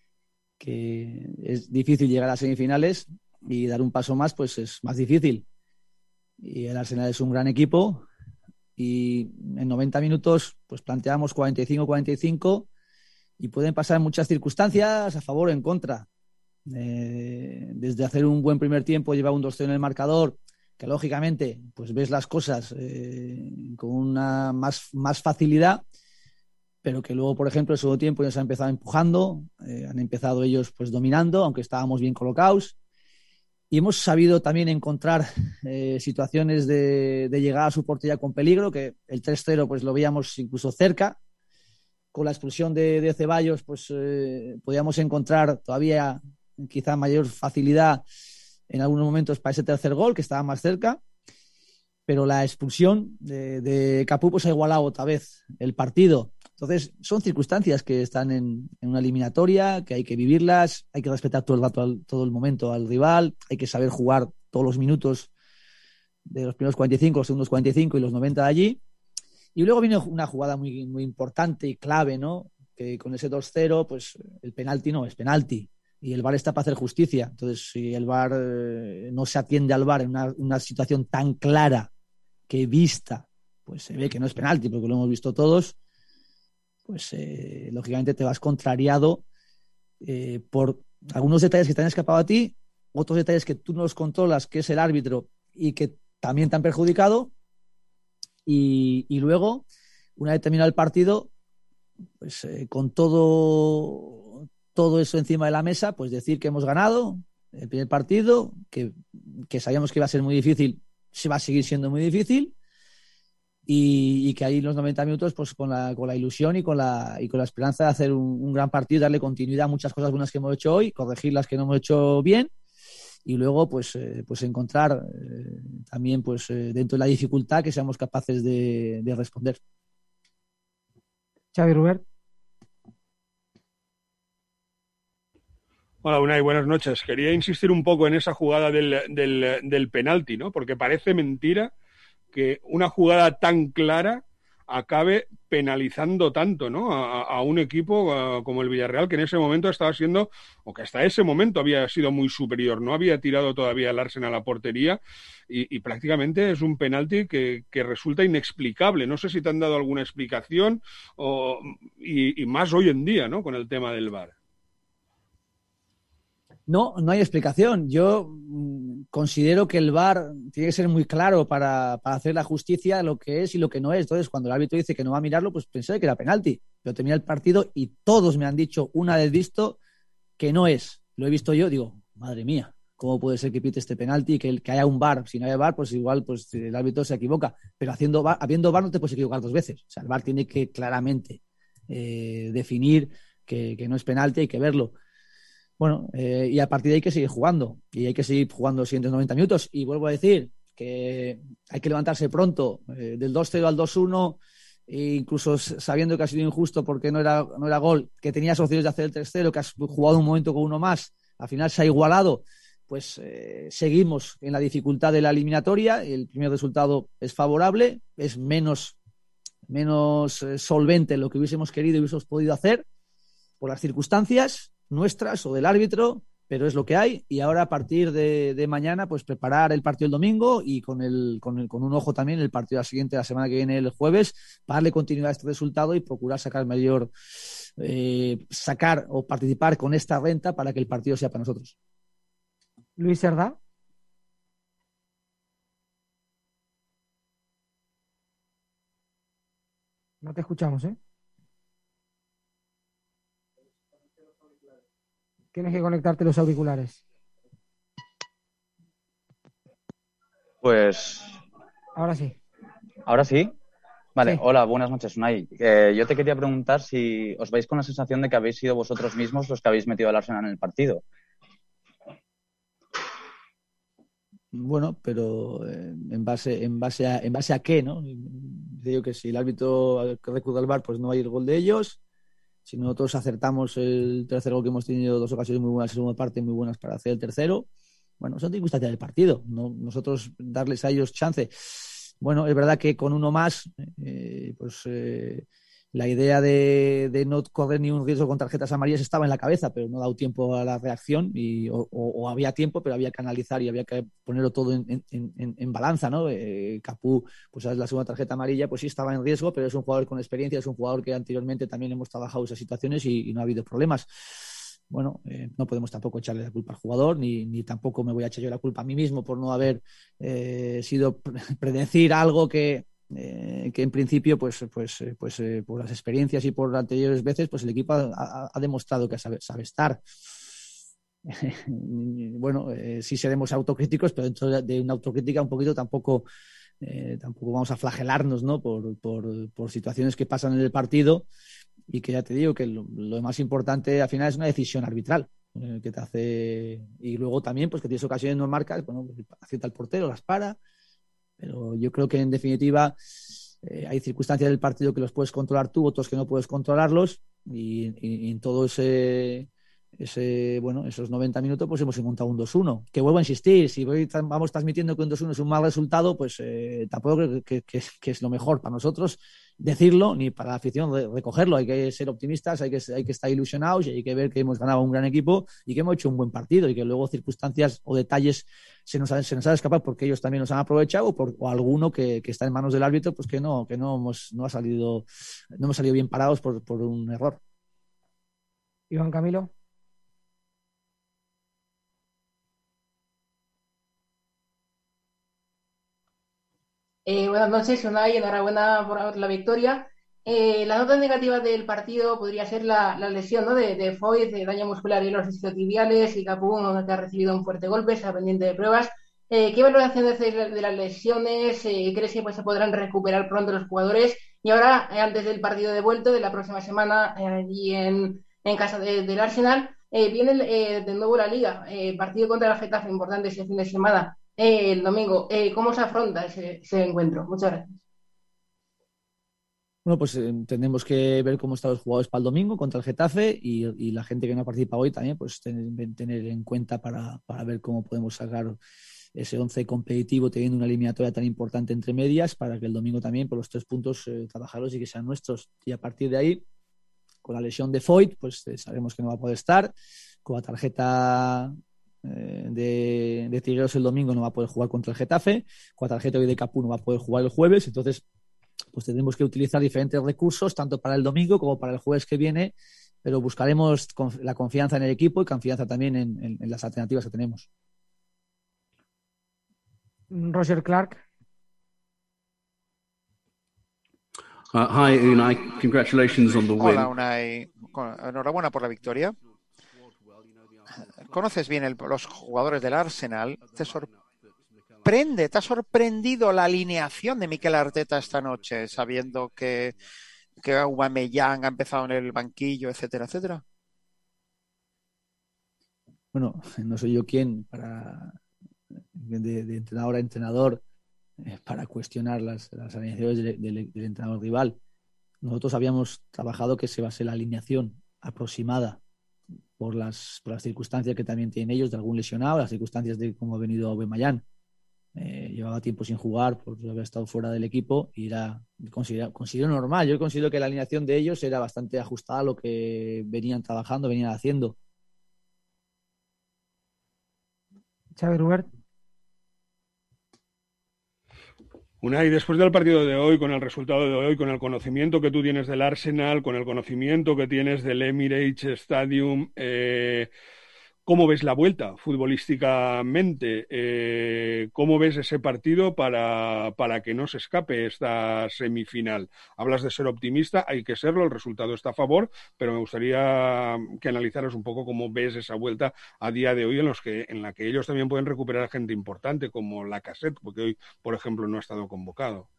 que es difícil llegar a semifinales y dar un paso más, pues es más difícil. Y el Arsenal es un gran equipo y en noventa minutos pues planteamos cuarenta y cinco cuarenta y cinco y pueden pasar muchas circunstancias a favor o en contra. Eh, desde hacer un buen primer tiempo, llevar un dos cero en el marcador, que lógicamente pues ves las cosas eh, con una más, más facilidad, pero que luego, por ejemplo, el segundo tiempo ya se ha empezado empujando, eh, han empezado ellos pues dominando, aunque estábamos bien colocados, y hemos sabido también encontrar eh, situaciones de, de llegar a su portería con peligro, que el tres cero pues lo veíamos incluso cerca. Con la expulsión de, de Ceballos pues eh, podíamos encontrar todavía quizá mayor facilidad en algunos momentos para ese tercer gol, que estaba más cerca, pero la expulsión de, de Capu pues ha igualado otra vez el partido. Entonces son circunstancias que están en, en una eliminatoria, que hay que vivirlas, hay que respetar todo el rato, al, todo el momento al rival, hay que saber jugar todos los minutos de los primeros cuarenta y cinco, los segundos cuarenta y cinco y los noventa de allí. Y luego viene una jugada muy, muy importante y clave, ¿no? Que con ese dos cero, pues el penalti no es penalti. Y el V A R está para hacer justicia. Entonces, si el V A R eh, no se atiende al V A R en una, una situación tan clara que vista, pues se ve que no es penalti, porque lo hemos visto todos, pues eh, lógicamente te vas contrariado eh, por algunos detalles que te han escapado a ti, otros detalles que tú no los controlas, que es el árbitro, y que también te han perjudicado. Y, y luego, una vez terminado el partido, pues eh, con todo, todo eso encima de la mesa, pues decir que hemos ganado el primer partido, que, que sabíamos que iba a ser muy difícil, se va a seguir siendo muy difícil, y, y que ahí los noventa minutos, pues con la, con la ilusión y con la, y con la esperanza de hacer un, un gran partido, darle continuidad a muchas cosas buenas que hemos hecho hoy, corregir las que no hemos hecho bien, y luego pues, eh, pues encontrar eh, también pues eh, dentro de la dificultad que seamos capaces de, de responder. Xavi Rubert. Hola, Unai, buenas noches. Quería insistir un poco en esa jugada del, del, del penalti, ¿no? Porque parece mentira que una jugada tan clara acabe penalizando tanto, ¿no? A, a un equipo a, como el Villarreal, que en ese momento estaba siendo, o que hasta ese momento había sido muy superior, no había tirado todavía el Arsenal a la portería y, y prácticamente es un penalti que, que resulta inexplicable. No sé si te han dado alguna explicación o, y, y más hoy en día, ¿no? Con el tema del V A R. No, no hay explicación. Yo mmm, considero que el V A R tiene que ser muy claro para, para hacer la justicia lo que es y lo que no es. Entonces, cuando el árbitro dice que no va a mirarlo, pues pensé que era penalti. Yo terminé el partido y todos me han dicho, una vez visto, que no es. Lo he visto yo, digo, madre mía, ¿cómo puede ser que pite este penalti y que, que haya un V A R? Si no hay V A R, pues igual pues, el árbitro se equivoca. Pero haciendo V A R, habiendo V A R no te puedes equivocar dos veces. O sea, el V A R tiene que claramente eh, definir que, que no es penalti, hay que verlo. Bueno, eh, y a partir de ahí hay que seguir jugando y hay que seguir jugando los siguientes noventa minutos y vuelvo a decir que hay que levantarse pronto, eh, del dos cero al dos uno, e incluso sabiendo que ha sido injusto porque no era, no era gol, que tenías opciones de hacer el tres cero, que has jugado un momento con uno más, al final se ha igualado, pues eh, seguimos en la dificultad de la eliminatoria, el primer resultado es favorable, es menos, menos eh, solvente lo que hubiésemos querido y hubiésemos podido hacer por las circunstancias nuestras o del árbitro, pero es lo que hay y ahora a partir de, de mañana pues preparar el partido el domingo y con, el, con, el, con un ojo también el partido siguiente la semana que viene el jueves para darle continuidad a este resultado y procurar sacar mayor eh, sacar o participar con esta renta para que el partido sea para nosotros. Luis Cerdá. No te escuchamos, ¿eh? Tienes que conectarte los auriculares. Pues... Ahora sí. ¿Ahora sí? Vale, sí. Hola, buenas noches, Unai. Eh, yo te quería preguntar si os vais con la sensación de que habéis sido vosotros mismos los que habéis metido al Arsenal en el partido. Bueno, pero eh, en base en base a en base a qué, ¿no? Digo que si el árbitro recurre al V A R, pues no hay el gol de ellos. Si nosotros acertamos el tercer gol, que hemos tenido dos ocasiones muy buenas en segunda parte, muy buenas para hacer el tercero, bueno, son circunstancias del partido, no nosotros darles a ellos chance. Bueno, es verdad que con uno más, eh, pues eh, la idea de, de no correr ni un riesgo con tarjetas amarillas estaba en la cabeza, pero no ha dado tiempo a la reacción y, o, o, o había tiempo, pero había que analizar y había que ponerlo todo en, en, en, en balanza, ¿no? Eh, Capú, pues es la segunda tarjeta amarilla, pues sí estaba en riesgo, pero es un jugador con experiencia, es un jugador que anteriormente también hemos trabajado esas situaciones y, y no ha habido problemas. Bueno, eh, no podemos tampoco echarle la culpa al jugador, ni, ni tampoco me voy a echar yo la culpa a mí mismo por no haber eh, sido predecir algo que Eh, que en principio pues pues pues eh, por las experiencias y por anteriores veces pues el equipo ha, ha, ha demostrado que sabe, sabe estar. Bueno, eh, sí seremos autocríticos, pero dentro de una autocrítica un poquito tampoco eh, tampoco vamos a flagelarnos, ¿no? por, por, por situaciones que pasan en el partido y que ya te digo que lo, lo más importante al final es una decisión arbitral eh, que te hace, y luego también pues que tienes ocasiones no marcas, bueno, acierta el portero, las para. Pero yo creo que en definitiva eh, hay circunstancias del partido que los puedes controlar tú, otros que no puedes controlarlos y, y, y en todo ese, ese bueno esos noventa minutos pues hemos encontrado un dos uno. Que vuelvo a insistir, si voy, vamos transmitiendo que un dos uno es un mal resultado, pues eh, tampoco creo que, que, que es lo mejor para nosotros decirlo, ni para la afición recogerlo. Hay que ser optimistas, hay que, hay que estar ilusionados y hay que ver que hemos ganado un gran equipo y que hemos hecho un buen partido y que luego circunstancias o detalles se nos, ha, se nos han escapado porque ellos también nos han aprovechado o, por, o alguno que, que está en manos del árbitro pues que no, que no hemos, no ha salido, no hemos salido bien parados por, por un error. Iván Camilo. Eh, buenas noches, Unai, enhorabuena por la victoria. Eh, la nota negativa del partido podría ser la, la lesión, ¿no?, de, de Foyt, de daño muscular y los isquiotibiales, y Capu, que ha recibido un fuerte golpe, está pendiente de pruebas. Eh, ¿Qué valoración haces de, de las lesiones? Eh, ¿Crees que pues, se podrán recuperar pronto los jugadores? Y ahora, eh, antes del partido de vuelta de la próxima semana, eh, allí en, en casa de, del Arsenal, eh, viene eh, de nuevo la Liga, eh, partido contra el Getafe, importante ese fin de semana, eh, el domingo. Eh, ¿Cómo se afronta ese, ese encuentro? Muchas gracias. Bueno, pues eh, tendremos que ver cómo están los jugadores para el domingo contra el Getafe y, y la gente que no participa hoy también, pues tener, tener en cuenta para, para ver cómo podemos sacar ese once competitivo teniendo una eliminatoria tan importante entre medias, para que el domingo también por los tres puntos eh, trabajarlos y que sean nuestros. Y a partir de ahí, con la lesión de Foyt, pues eh, sabemos que no va a poder estar. Con la tarjeta eh, de, de Trigueros el domingo no va a poder jugar contra el Getafe. Con la tarjeta hoy de Capu no va a poder jugar el jueves. Entonces, pues tendremos que utilizar diferentes recursos, tanto para el domingo como para el jueves que viene, pero buscaremos la confianza en el equipo y confianza también en, en, en las alternativas que tenemos. Roger Clark. Uh, hi, Unai. Congratulations on the win. Hola, Unai. Enhorabuena por la victoria. Conoces bien el, los jugadores del Arsenal. ¿Te sorprende, te ha sorprendido la alineación de Mikel Arteta esta noche, sabiendo que, que Aubameyang ha empezado en el banquillo, etcétera, etcétera? Bueno, no soy yo quien para de, de entrenador a entrenador eh, para cuestionar las, las alineaciones del, del, del entrenador rival. Nosotros habíamos trabajado que se va a ser la alineación aproximada por las, por las circunstancias que también tienen ellos, de algún lesionado, las circunstancias de cómo ha venido Aubameyang. Eh, llevaba tiempo sin jugar porque había estado fuera del equipo y era considero, considero normal. Yo considero que la alineación de ellos era bastante ajustada a lo que venían trabajando, venían haciendo. Xavi Rubert. Unai, después del partido de hoy, con el resultado de hoy, con el conocimiento que tú tienes del Arsenal, con el conocimiento que tienes del Emirates Stadium, eh, ¿cómo ves la vuelta futbolísticamente? Eh, ¿Cómo ves ese partido para, para que no se escape esta semifinal? Hablas de ser optimista, hay que serlo, el resultado está a favor, pero me gustaría que analizaras un poco cómo ves esa vuelta a día de hoy en, los que, en la que ellos también pueden recuperar gente importante como Lacazette, porque hoy, por ejemplo, no ha estado convocado.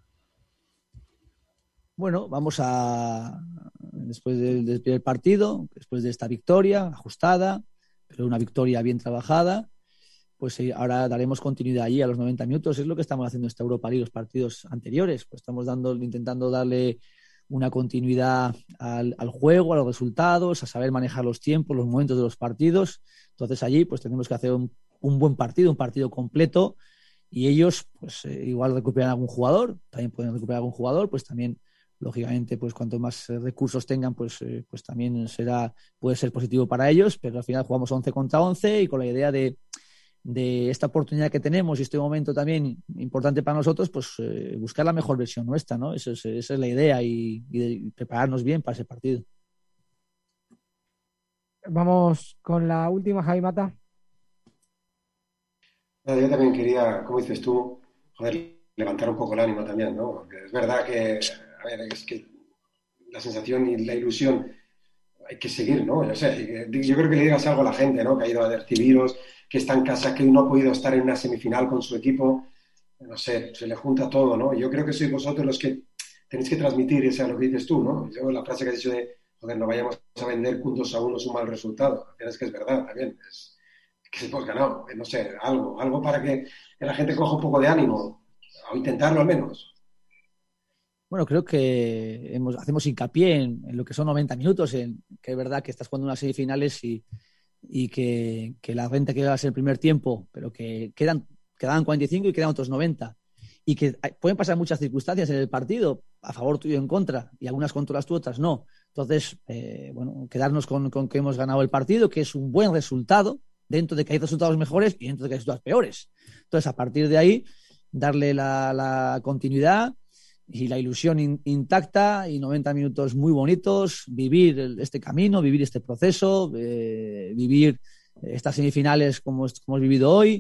Bueno, vamos a, después del, del partido, después de esta victoria ajustada, pero una victoria bien trabajada, pues ahora daremos continuidad allí a los noventa minutos. Es lo que estamos haciendo en esta Europa League, los partidos anteriores, pues estamos dando, intentando darle una continuidad al, al juego, a los resultados, a saber manejar los tiempos, los momentos de los partidos. Entonces allí pues tenemos que hacer un, un buen partido, un partido completo, y ellos pues eh, igual recuperan algún jugador, también pueden recuperar algún jugador, pues también lógicamente, pues cuanto más recursos tengan, pues, eh, pues también será, puede ser positivo para ellos, pero al final jugamos once contra once y con la idea de, de esta oportunidad que tenemos y este momento también importante para nosotros, pues eh, buscar la mejor versión nuestra, ¿no? Eso es, esa es la idea y, y, de, y prepararnos bien para ese partido. Vamos con la última, Javi Mata. Yo también quería, como dices tú, joder, levantar un poco el ánimo también, ¿no? Porque es verdad que a ver, es que la sensación y la ilusión hay que seguir, ¿no? Yo sé, yo creo que le digas algo a la gente, ¿no? Que ha ido a recibirlos, que está en casa, que no ha podido estar en una semifinal con su equipo, no sé, se le junta todo, ¿no? Yo creo que sois vosotros los que tenéis que transmitir esa lo que dices tú, ¿no? Yo la frase que has dicho de, joder, no vayamos a vender puntos a uno es un mal resultado. Al final es que es verdad también, es que hemos ganado, no sé, algo, algo para que la gente coja un poco de ánimo, o intentarlo al menos. Bueno, creo que hemos, hacemos hincapié en, en lo que son noventa minutos, en que es verdad que estás jugando unas semifinales y, y que, que la renta que va a ser el primer tiempo, pero que quedan, quedaban cuarenta y cinco y quedan otros noventa. Y que hay, pueden pasar muchas circunstancias en el partido, a favor tuyo y en contra, y algunas controlas tú, otras no. Entonces, eh, bueno, quedarnos con, con que hemos ganado el partido, que es un buen resultado, dentro de que hay resultados mejores y dentro de que hay resultados peores. Entonces, a partir de ahí, darle la, la continuidad y la ilusión in, intacta y noventa minutos muy bonitos, vivir el, este camino, vivir este proceso, eh, vivir estas semifinales como, como hemos vivido hoy,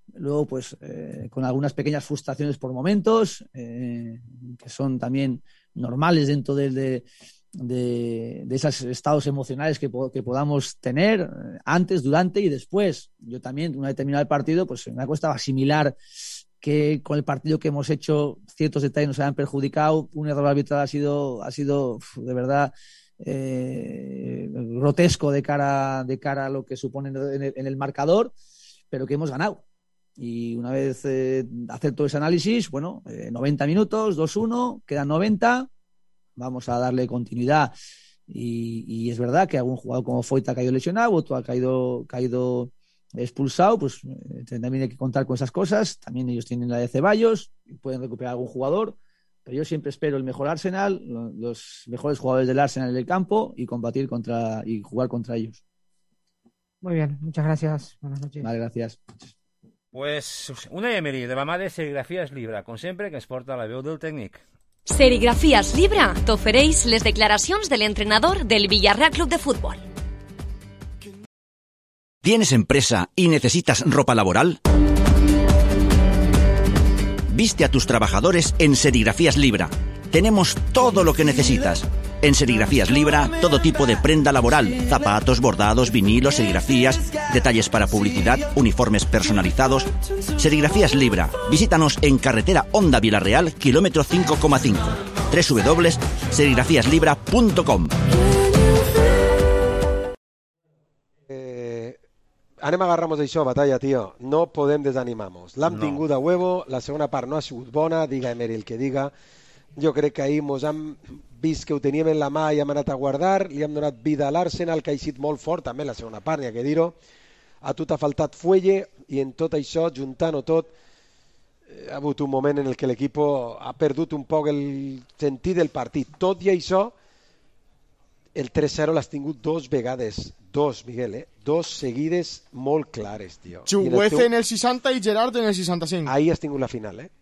luego pues eh, con algunas pequeñas frustraciones por momentos, eh, que son también normales dentro de, de, de, de esos estados emocionales que, que podamos tener antes, durante y después. Yo también, una vez terminado el partido, pues me ha costado asimilar que con el partido que hemos hecho ciertos detalles nos hayan perjudicado. Un error arbitral ha sido, ha sido de verdad eh, grotesco de cara, de cara a lo que supone en el, en el marcador, pero que hemos ganado. Y una vez eh, hacer todo ese análisis, bueno, eh, noventa minutos, dos uno, quedan noventa, vamos a darle continuidad. Y, y es verdad que algún jugador como Foyt ha caído lesionado, otro ha caído, caído expulsado, pues eh, también hay que contar con esas cosas. También ellos tienen la de Ceballos, pueden recuperar algún jugador, pero yo siempre espero el mejor Arsenal, los mejores jugadores del Arsenal en el campo y combatir contra y jugar contra ellos. Muy bien, muchas gracias. Buenas noches. Vale, gracias. Pues una Emery, de la mà de Serigrafies Libra, com sempre, que ens porta la veu del tècnic. Serigrafies Libra t'ofereix les declaracions de l'entrenador del Villarreal Club de Fútbol. ¿Tienes empresa y necesitas ropa laboral? Viste a tus trabajadores en Serigrafías Libra. Tenemos todo lo que necesitas. En Serigrafías Libra, todo tipo de prenda laboral, zapatos, bordados, vinilos, serigrafías, detalles para publicidad, uniformes personalizados. Serigrafías Libra. Visítanos en carretera Honda Vilareal, kilómetro cinco coma cinco. doble u doble u doble u punto serigrafías libra punto com. Anem a agarrar-nos d'això, Batalla, tio. No podem desanimar-nos. L'hem No. tingut a huevo, la segona part no ha sigut bona, diga Emery el que diga. Jo crec que ahir mos hem vist que ho teníem en la mà i hem anat a guardar, li hem donat vida a l'Arsenal, que ha eixit molt fort, també la segona part, n'hi ha que dir-ho. A tu t'ha faltat fuelle i en tot això, juntant-ho tot, ha hagut un moment en el que l'equip ha perdut un poc el sentit del partit. Tot i això, el tres zero l'has tingut dos vegades. Dos, Miguel, eh? Dos seguides molt clares, tio. Chuguece en el seixanta i Gerard en el seixanta-cinc. Ahí has tingut la final, eh?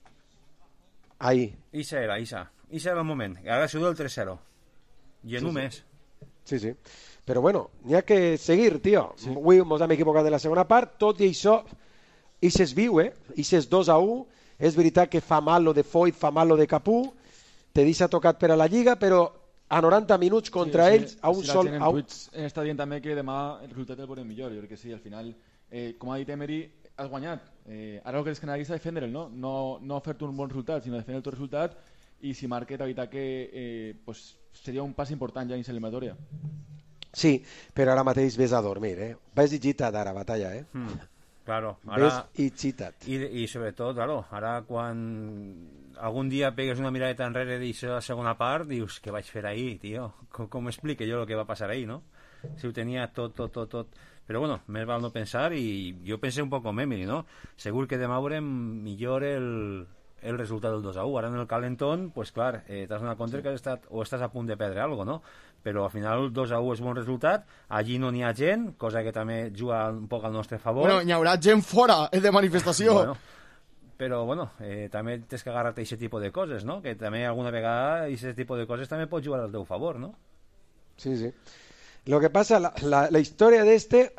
Ahí. Isa era, Isa. Isa era el moment. Ara ha sigut el tres zero. I en Sí, un sí. mes. Sí, sí. Però bueno, n'hi ha que seguir, tio. Sí. Avui ens hem equivocat en la segona part, tot i això, Ixes viu, eh? Ixes dos a u. És veritat que fa mal lo de Foyt, fa mal lo de Capú, te deixa tocat per a la Lliga, però a noranta minuts contra sí, ells, sí, a un si sol... La gent en a un... Twitch està dient també que demà el resultat el veurem millor. Jo crec que sí, al final, eh, com ha dit Emery, has guanyat. Eh, ara el que és que n'hagués de defendre-el, no? No, no fer-te un bon resultat, sinó defendre el teu resultat, i si marquet, evitar que eh, pues, seria un pas important ja en l'eliminatòria. Sí, però ara mateix ves a dormir, eh? Ves i gitat ara, Batalla, eh? Hmm. Claro, ara... Ves i gitat. I, I sobretot, claro, ara quan algun dia pegues una miradeta enrere i la segona part, dius, què vaig fer ahir, tio? Com, com explique jo el que va passar ahir, no? Si ho tenia tot, tot, tot, tot... Però bueno, més val no pensar, i jo pensé un poc com Emery, no? Segur que demà veurem millor el, el resultat del dos a u. Ara en el calentón, pues clar, eh, t'has donat compte que has estat, o estàs a punt de perdre alguna cosa, no? Però al final el dos a u és bon resultat, allí no n'hi ha gent, cosa que també juga un poc al nostre favor. Bueno, n'hi haurà gent fora, és de manifestació. Bueno, però bueno, eh, també tens que agarrar-te a aquest tipus de coses, no? Que també alguna vegada aquest tipus de coses també pot jugar al teu favor, no? Sí, sí. Lo que pasa, la, la, la historia de este,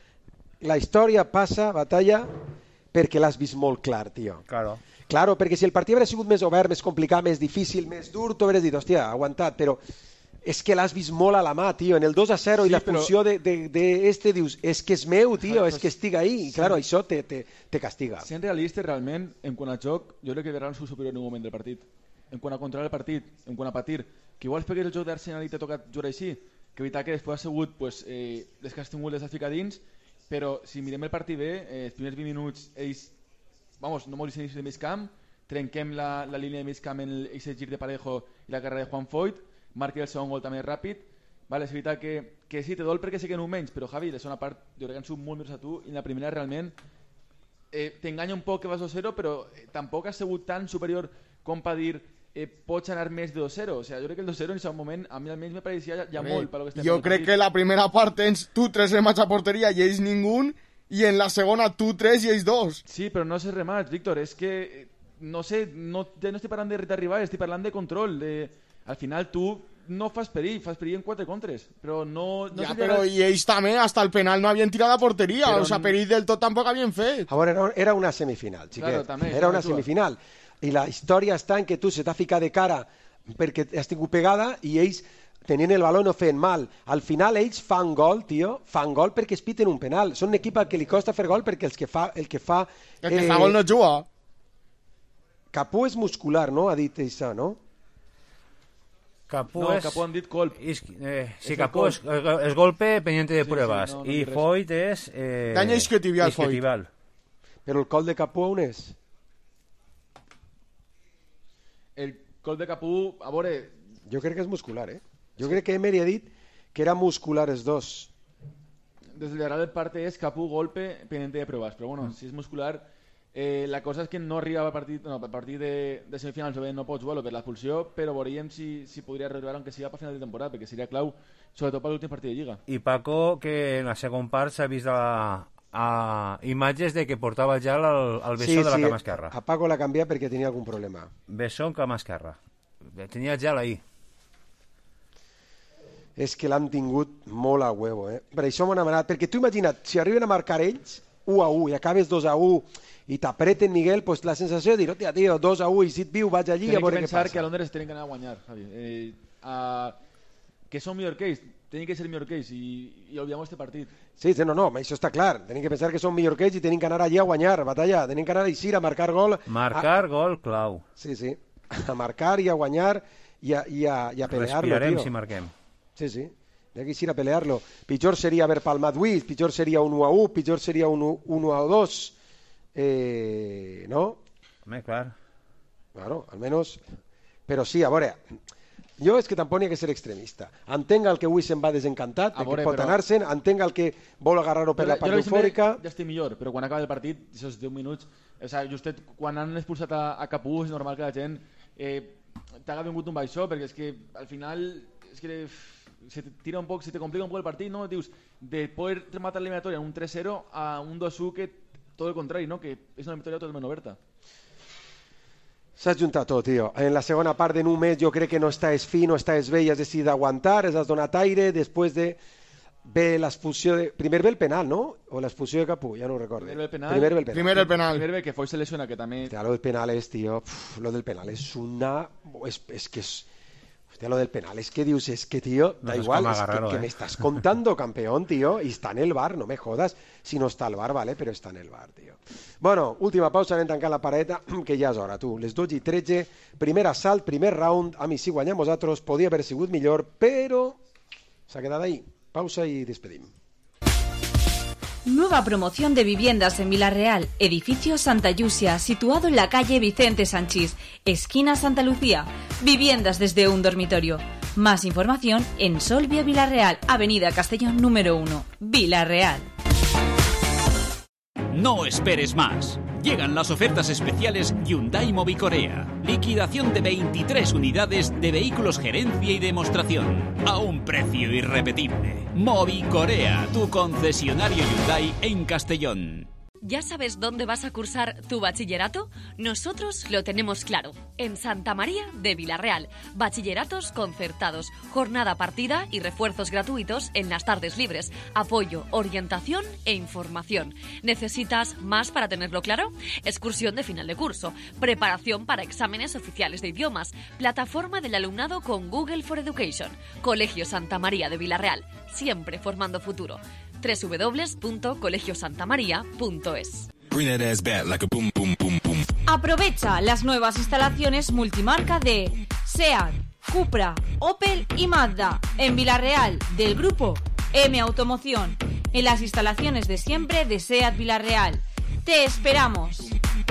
la historia passa, Batalla, perquè l'has vist molt clar, tio. Claro. Claro, perquè si el partit hagués sigut més obert, més complicat, més difícil, més dur, tu hauries dit, hòstia, aguantat, però és que l'has vist molt a la mà, tio. En el dos a zero sí, i la funció però... de, de, de este, dius, és que és meu, tio, és que estic ahí. I sí. Claro, això te, te, te castiga. Sent realistes, realment, en quant a joc, jo crec que Verón és superior en un moment del partit. En quant a controlar el partit, en quant a patir, que igual pegués el joc d'Arsenal i t'ha tocat jugar així, que evitar que després ha sigut pues, eh, les que has tingut les has ficat dins, però si mirem el partit bé, eh, els primers vint minuts ells, vamos, no moris de mig camp, trenquem la, la línia de mig camp en aquest gir de Parejo i la carrera de Juan Foyt, marqui el segon gol també ràpid, vale, és veritat que, que sí, te dol perquè sé que en un menys, però Javi, la segona part jo crec que han sigut molt més a tu, i en la primera realment eh, t'enganya un poc que vas dos zero, però eh, tampoc has sigut tan superior com per dir Eh, pots anar més de dos zero. O sea, jo crec que el dos zero en aquest moment a mi almenys me pareixia ja, ja molt per lo que estem jo crec que la primera part tens tu tres remats a porteria i ells ningú, i en la segona tu tres i ells dos. Sí, però no sé remats, Víctor, és que no sé, no, ja no estic parlant de reta rival, estic parlant de control de... Al final tu no fas perill, fas perill en quatre contres, però no... no ja, però i ells també, hasta el penal no havien tirat a porteria, però... o sea, perill del tot tampoc havien fet. A veure, era una semifinal, xiquet, claro, també, era una semifinal, i la història està en que tu se t'ha ficat de cara perquè has tingut pegada i ells tenint el baló no feien mal. Al final ells fan gol, tio, fan gol perquè es piten un penal. Són un equip que li costa fer gol perquè els que fa, el que fa... El que eh... fa gol no juga. Capú és muscular, no? Ha dit això, no? Capú no, es... Capú han dit colp. Es, eh, sí, Capú es, es golpe pendiente de sí, pruebas. Sí, no, no y Foyt es... Eh, Daño isquiotibial, isquiotibial. Però el col de Capú on és? El col de Capú, a veure... Jo crec que és muscular, eh? Jo crec que Emery ha dit que era muscular els dos. Des del Villarreal el parte és Capú golpe pendiente de pruebas, però bueno, mm. si és muscular... Eh, la cosa és que no arriba a partir, no, a partir de, de semifinals no pots jugar-lo per l'expulsió, però veuríem si, si podria arribar aunque sigui per final de temporada, perquè seria clau sobretot per l'últim partit de Lliga. I Paco, que en la segona part s'ha vist a, a imatges de que portava ja el, el bessó sí, de la sí, cama esquerra. A Paco l'ha canviat perquè tenia algun problema. Bessó en cama esquerra. Tenia gel ahí. És que l'han tingut molt a huevo, eh? Per això m'han demanat, perquè tu imagina't, si arriben a marcar ells u a u i acabes dos a u i t'apreten, Miguel, pues la sensació de dir, hòstia, tio, dos a u i si et viu vaig allí a veure què passa. Tenen que pensar que a Londres tenen que anar a guanyar, Javi. Eh, a... Que són millor que ells, tenen que ser millor que ells i, i olvidamos este partit. Sí, no, no, això està clar. Tenen que pensar que són millor que ells i tenen que anar allí a guanyar, batalla. Tenen que anar a Ixir a marcar gol. Marcar a... gol, clau. Sí, sí. A marcar i a guanyar i a, i a, i a pelear-lo, Respirarem tio. si marquem. Sí, sí. Hay que ir a pelearlo. Pitjor seria haver palmat Wiz, pitjor seria un u a u, pitjor seria un u a dos. Eh, ¿no? Home, clar. Claro, al menos... Però sí, a veure, jo és que tampoc n'hi ha que ser extremista. Entenc el que avui se'n va desencantat, perquè veure, pot però... anar-se'n, entenc el que vol agarrar-ho per jo, la part eufòrica... Ja estic millor, però quan acaba el partit, aquests deu minuts, o sea, justet quan han expulsat a, a Capú, és normal que la gent eh, t'haga vingut un baixó, perquè és que al final és que se te tira un poc, se te complica un poc el partit, no? Dius, de poder rematar l'eliminatòria en un tres cero a un dos u que tot el contrari, no? Que és una victòria totalment oberta. S'ha juntat tot, tio. En la segona part de només jo crec que no estàs fi, no estàs bé i has decidit aguantar, has donat aire, després de... Ve l'expulsió de... Primer ve el penal, no? O l'expulsió de Capú, ja no ho recordo. Primer ve el penal. Primer ve el penal. Primer el penal. Primer ve que Foyt se lesiona, que també... Hòstia, lo del penal és, tio... Pff, lo del penal és una... És, és que és... Hostia, lo del penal, es que dius, es que, tío, da no igual, es que, que eh. me estás contando, campeón, tío, y está en el bar, no me jodas, si no está al bar, vale, pero está en el bar, tío. Bueno, última pausa, anem tancant la paradeta, que ja és hora, tu, les dotze i tretze, primer assalt, primer round, a mi si guanyem vosaltres, podia haver sigut millor, però s'ha quedat ahí. Pausa y despedim. Nueva promoción de viviendas en Villarreal, edificio Santa Yusia, situado en la calle Vicente Sanchís, esquina Santa Lucía. Viviendas desde un dormitorio. Más información en Solvia Villarreal, avenida Castellón número uno, Villarreal. No esperes más. Llegan las ofertas especiales Hyundai Mobicorea. Liquidación de veintitrés unidades de vehículos gerencia y demostración. A un precio irrepetible. Mobicorea, tu concesionario Hyundai en Castellón. ¿Ya sabes dónde vas a cursar tu bachillerato? Nosotros lo tenemos claro. En Santa María de Villarreal. Bachilleratos concertados, jornada partida y refuerzos gratuitos en las tardes libres. Apoyo, orientación e información. ¿Necesitas más para tenerlo claro? Excursión de final de curso. Preparación para exámenes oficiales de idiomas. Plataforma del alumnado con Google for Education. Colegio Santa María de Villarreal. Siempre formando futuro. doble u doble u doble u punto colegio santa maría punto es. Aprovecha las nuevas instalaciones multimarca de SEAT, Cupra, Opel y Mazda en Villarreal del grupo M Automoción, en las instalaciones de siempre de SEAT Villarreal. ¡Te esperamos!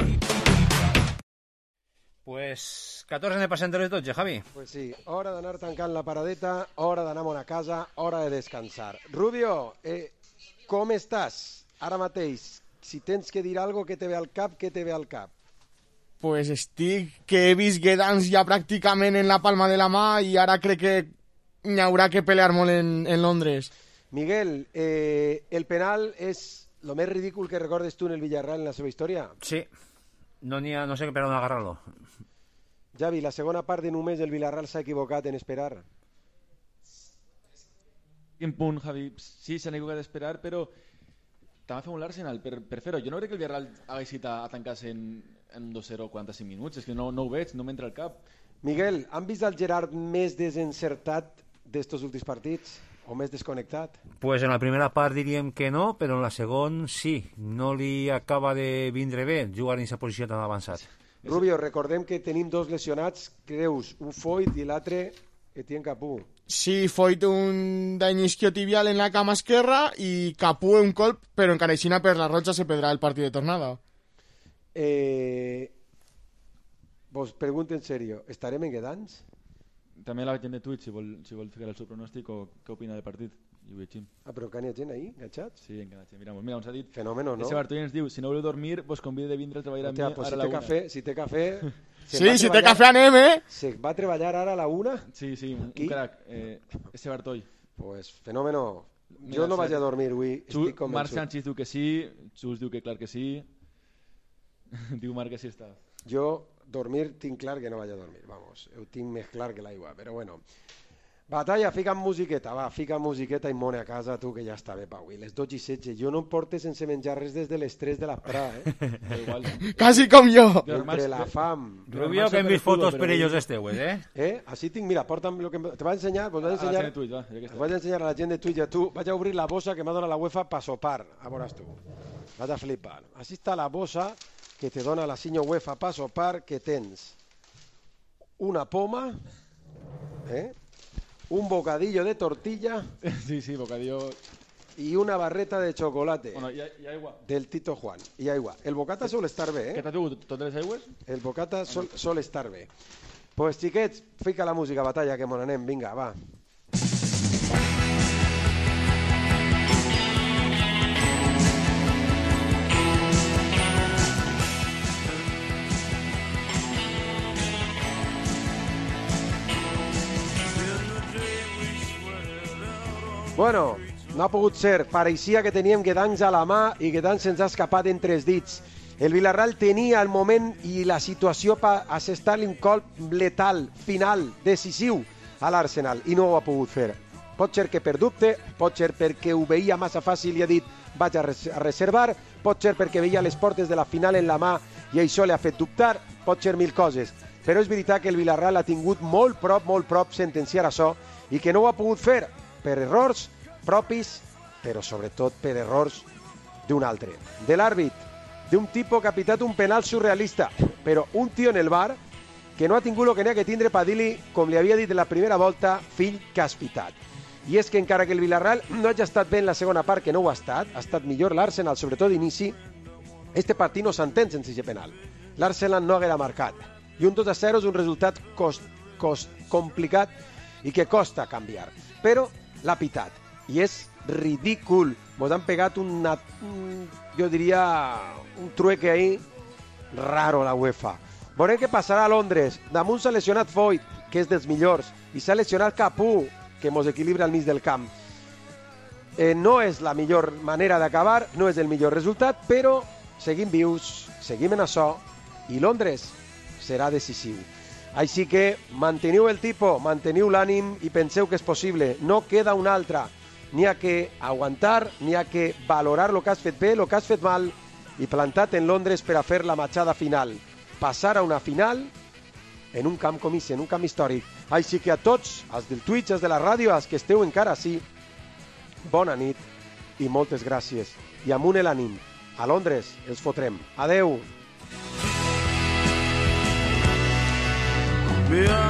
Pues catorze ne passen de les dotze, Javi. Pues sí, hora d'anar tancant la paradeta, hora d'anar a casa, hora de descansar. Rubio, eh, com estàs ara mateix? Si tens que dir alguna cosa, què te ve al cap, què te ve al cap? Pues estic que he vist Guedans ja pràcticament en la palma de la mà i ara crec que n'hi haurà que pelear molt en, en Londres. Miguel, eh, el penal és lo més ridícul que recordes tu en el Villarreal en la seva història? Sí, no, n'hi ha, no sé per on agarrar-lo. Javi, la segona part de només el Villarreal s'ha equivocat en esperar. quin punt, Javi, sí, s'han equivocat d'esperar, però també fa un l'Arsenal per, per fer-ho. Jo no crec que el Villarreal hagués a, a tancar-se en, en dos zero quaranta-cinc minuts, és que no, no ho veig, no m'entra al cap. Miguel, han vist el Gerard més desencertat d'estos últims partits? O més desconnectat? Pues en la primera part diríem que no, però en la segona sí. No li acaba de vindre bé jugar en aquesta posició tan avançat. Rubio, recordem que tenim dos lesionats greus, un Foyt i l'altre Etienne Capú. Sí, Foyt un dany isquiotibial en la cama esquerra i Capú un colp, però encara així per la roja se perdrà el partit de tornada. Eh... Vos pregunto en serio, ¿estarem en Guedans? També la gent de Twitch, si vol, si vol ficar el seu pronòstic o què opina del partit. I ho llegim. Ah, però encara hi ha gent ahí, enganxats? Sí, enganxats. Mira, mira, ens ha dit... Fenòmeno, no? Ese Bartolí ens diu, si no voleu dormir, vos convido de vindre a treballar amb mi pues ara si a la té una. cafè, si té cafè... Sí, si té cafè anem, eh? Se va a treballar ara a la una? Sí, sí, un, un crac. Eh, ese Bartoll. Pues fenòmeno. Mira, Jo no vaig a dormir avui, estic convençut. Marc Sánchez diu que sí, Xus diu que clar que sí. Diu Marc que sí està. Jo dormir tinc clar que no vaig a dormir, vamos, ho tinc més clar que l'aigua, però bueno. Batalla, fica musiqueta, va, fica musiqueta i mone a casa, tu, que ja està bé, Pau. I les dotze i setze, jo no em porte sense menjar res des de les tres de l'esprà, eh? Igual. Quasi com jo. Entre la fam. Rubio, que hem vist fotos per ells esteues, eh? Eh? Així tinc, mira, porta'm lo que... Te vaig ensenyar, vos vaig ensenyar... A la gent de Twitch, va, ja que està. Vaig ensenyar a la gent de Twitch i a tu. Vaig a obrir la bossa que m'ha donat la UEFA pa sopar, a veuràs tu. Vaig a flipar. Així està la bossa que te dona la senyor UEFA pa sopar, que tens una poma, eh? Un bocadillo de tortilla. Sí, sí, bocadillo. Y una barreta de chocolate. Bueno, y, y aigua. Del Tito Juan. Y aigua. El bocata sol estar bé, eh? Què t'ha tingut? Totes les aigües? El bocata sol, sol estar bé. Pues, xiquets, fica la música, batalla, que mon anem. Vinga, va. Bueno, no ha pogut ser. Pareixia que teníem Guedans a la mà i Guedans se'ns ha escapat entre els dits. El Villarreal tenia el moment i la situació per assestar l'incolp letal, final, decisiu a l'Arsenal i no ho ha pogut fer. Pot ser que per dubte, pot ser perquè ho veia massa fàcil i ha dit vaig a reservar, pot ser perquè veia les portes de la final en la mà i això li ha fet dubtar, pot ser mil coses. Però és veritat que el Villarreal ha tingut molt prop, molt prop sentenciar això i que no ho ha pogut fer per errors propis, però sobretot per errors d'un altre. De l'àrbit, d'un tipus que ha pitat un penal surrealista, però un tio en el bar que no ha tingut el que n'hi ha que tindre per dir-li, com li havia dit en la primera volta, fill que has pitat. I és que encara que el Villarreal no hagi estat bé en la segona part, que no ho ha estat, ha estat millor l'Arsenal, sobretot d'inici, este partit no s'entén sense aquest penal. L'Arsenal no haguera marcat. I un dos a zero és un resultat cost, cost, complicat i que costa canviar. Però l'ha pitat. I és ridícul. Mos han pegat una, jo diria, un trueque ahí raro la UEFA. Veurem què passarà a Londres. Damunt s'ha lesionat Foyt, que és dels millors, i s'ha lesionat Capú, que mos equilibra al mig del camp. Eh, no és la millor manera d'acabar, no és el millor resultat, però seguim vius, seguim en això, i Londres serà decisiu. Així que manteniu el tipus, manteniu l'ànim i penseu que és possible. No queda una altra. N'hi ha que aguantar, n'hi ha que valorar el que has fet bé, el que has fet mal i plantat en Londres per a fer la matxada final. Passar a una final en un camp com ese, en un camp històric. Així que a tots, els del Twitch, els de la ràdio, els que esteu encara així, bona nit i moltes gràcies. I amunt l'ànim. A Londres els fotrem. Adeu. Yeah.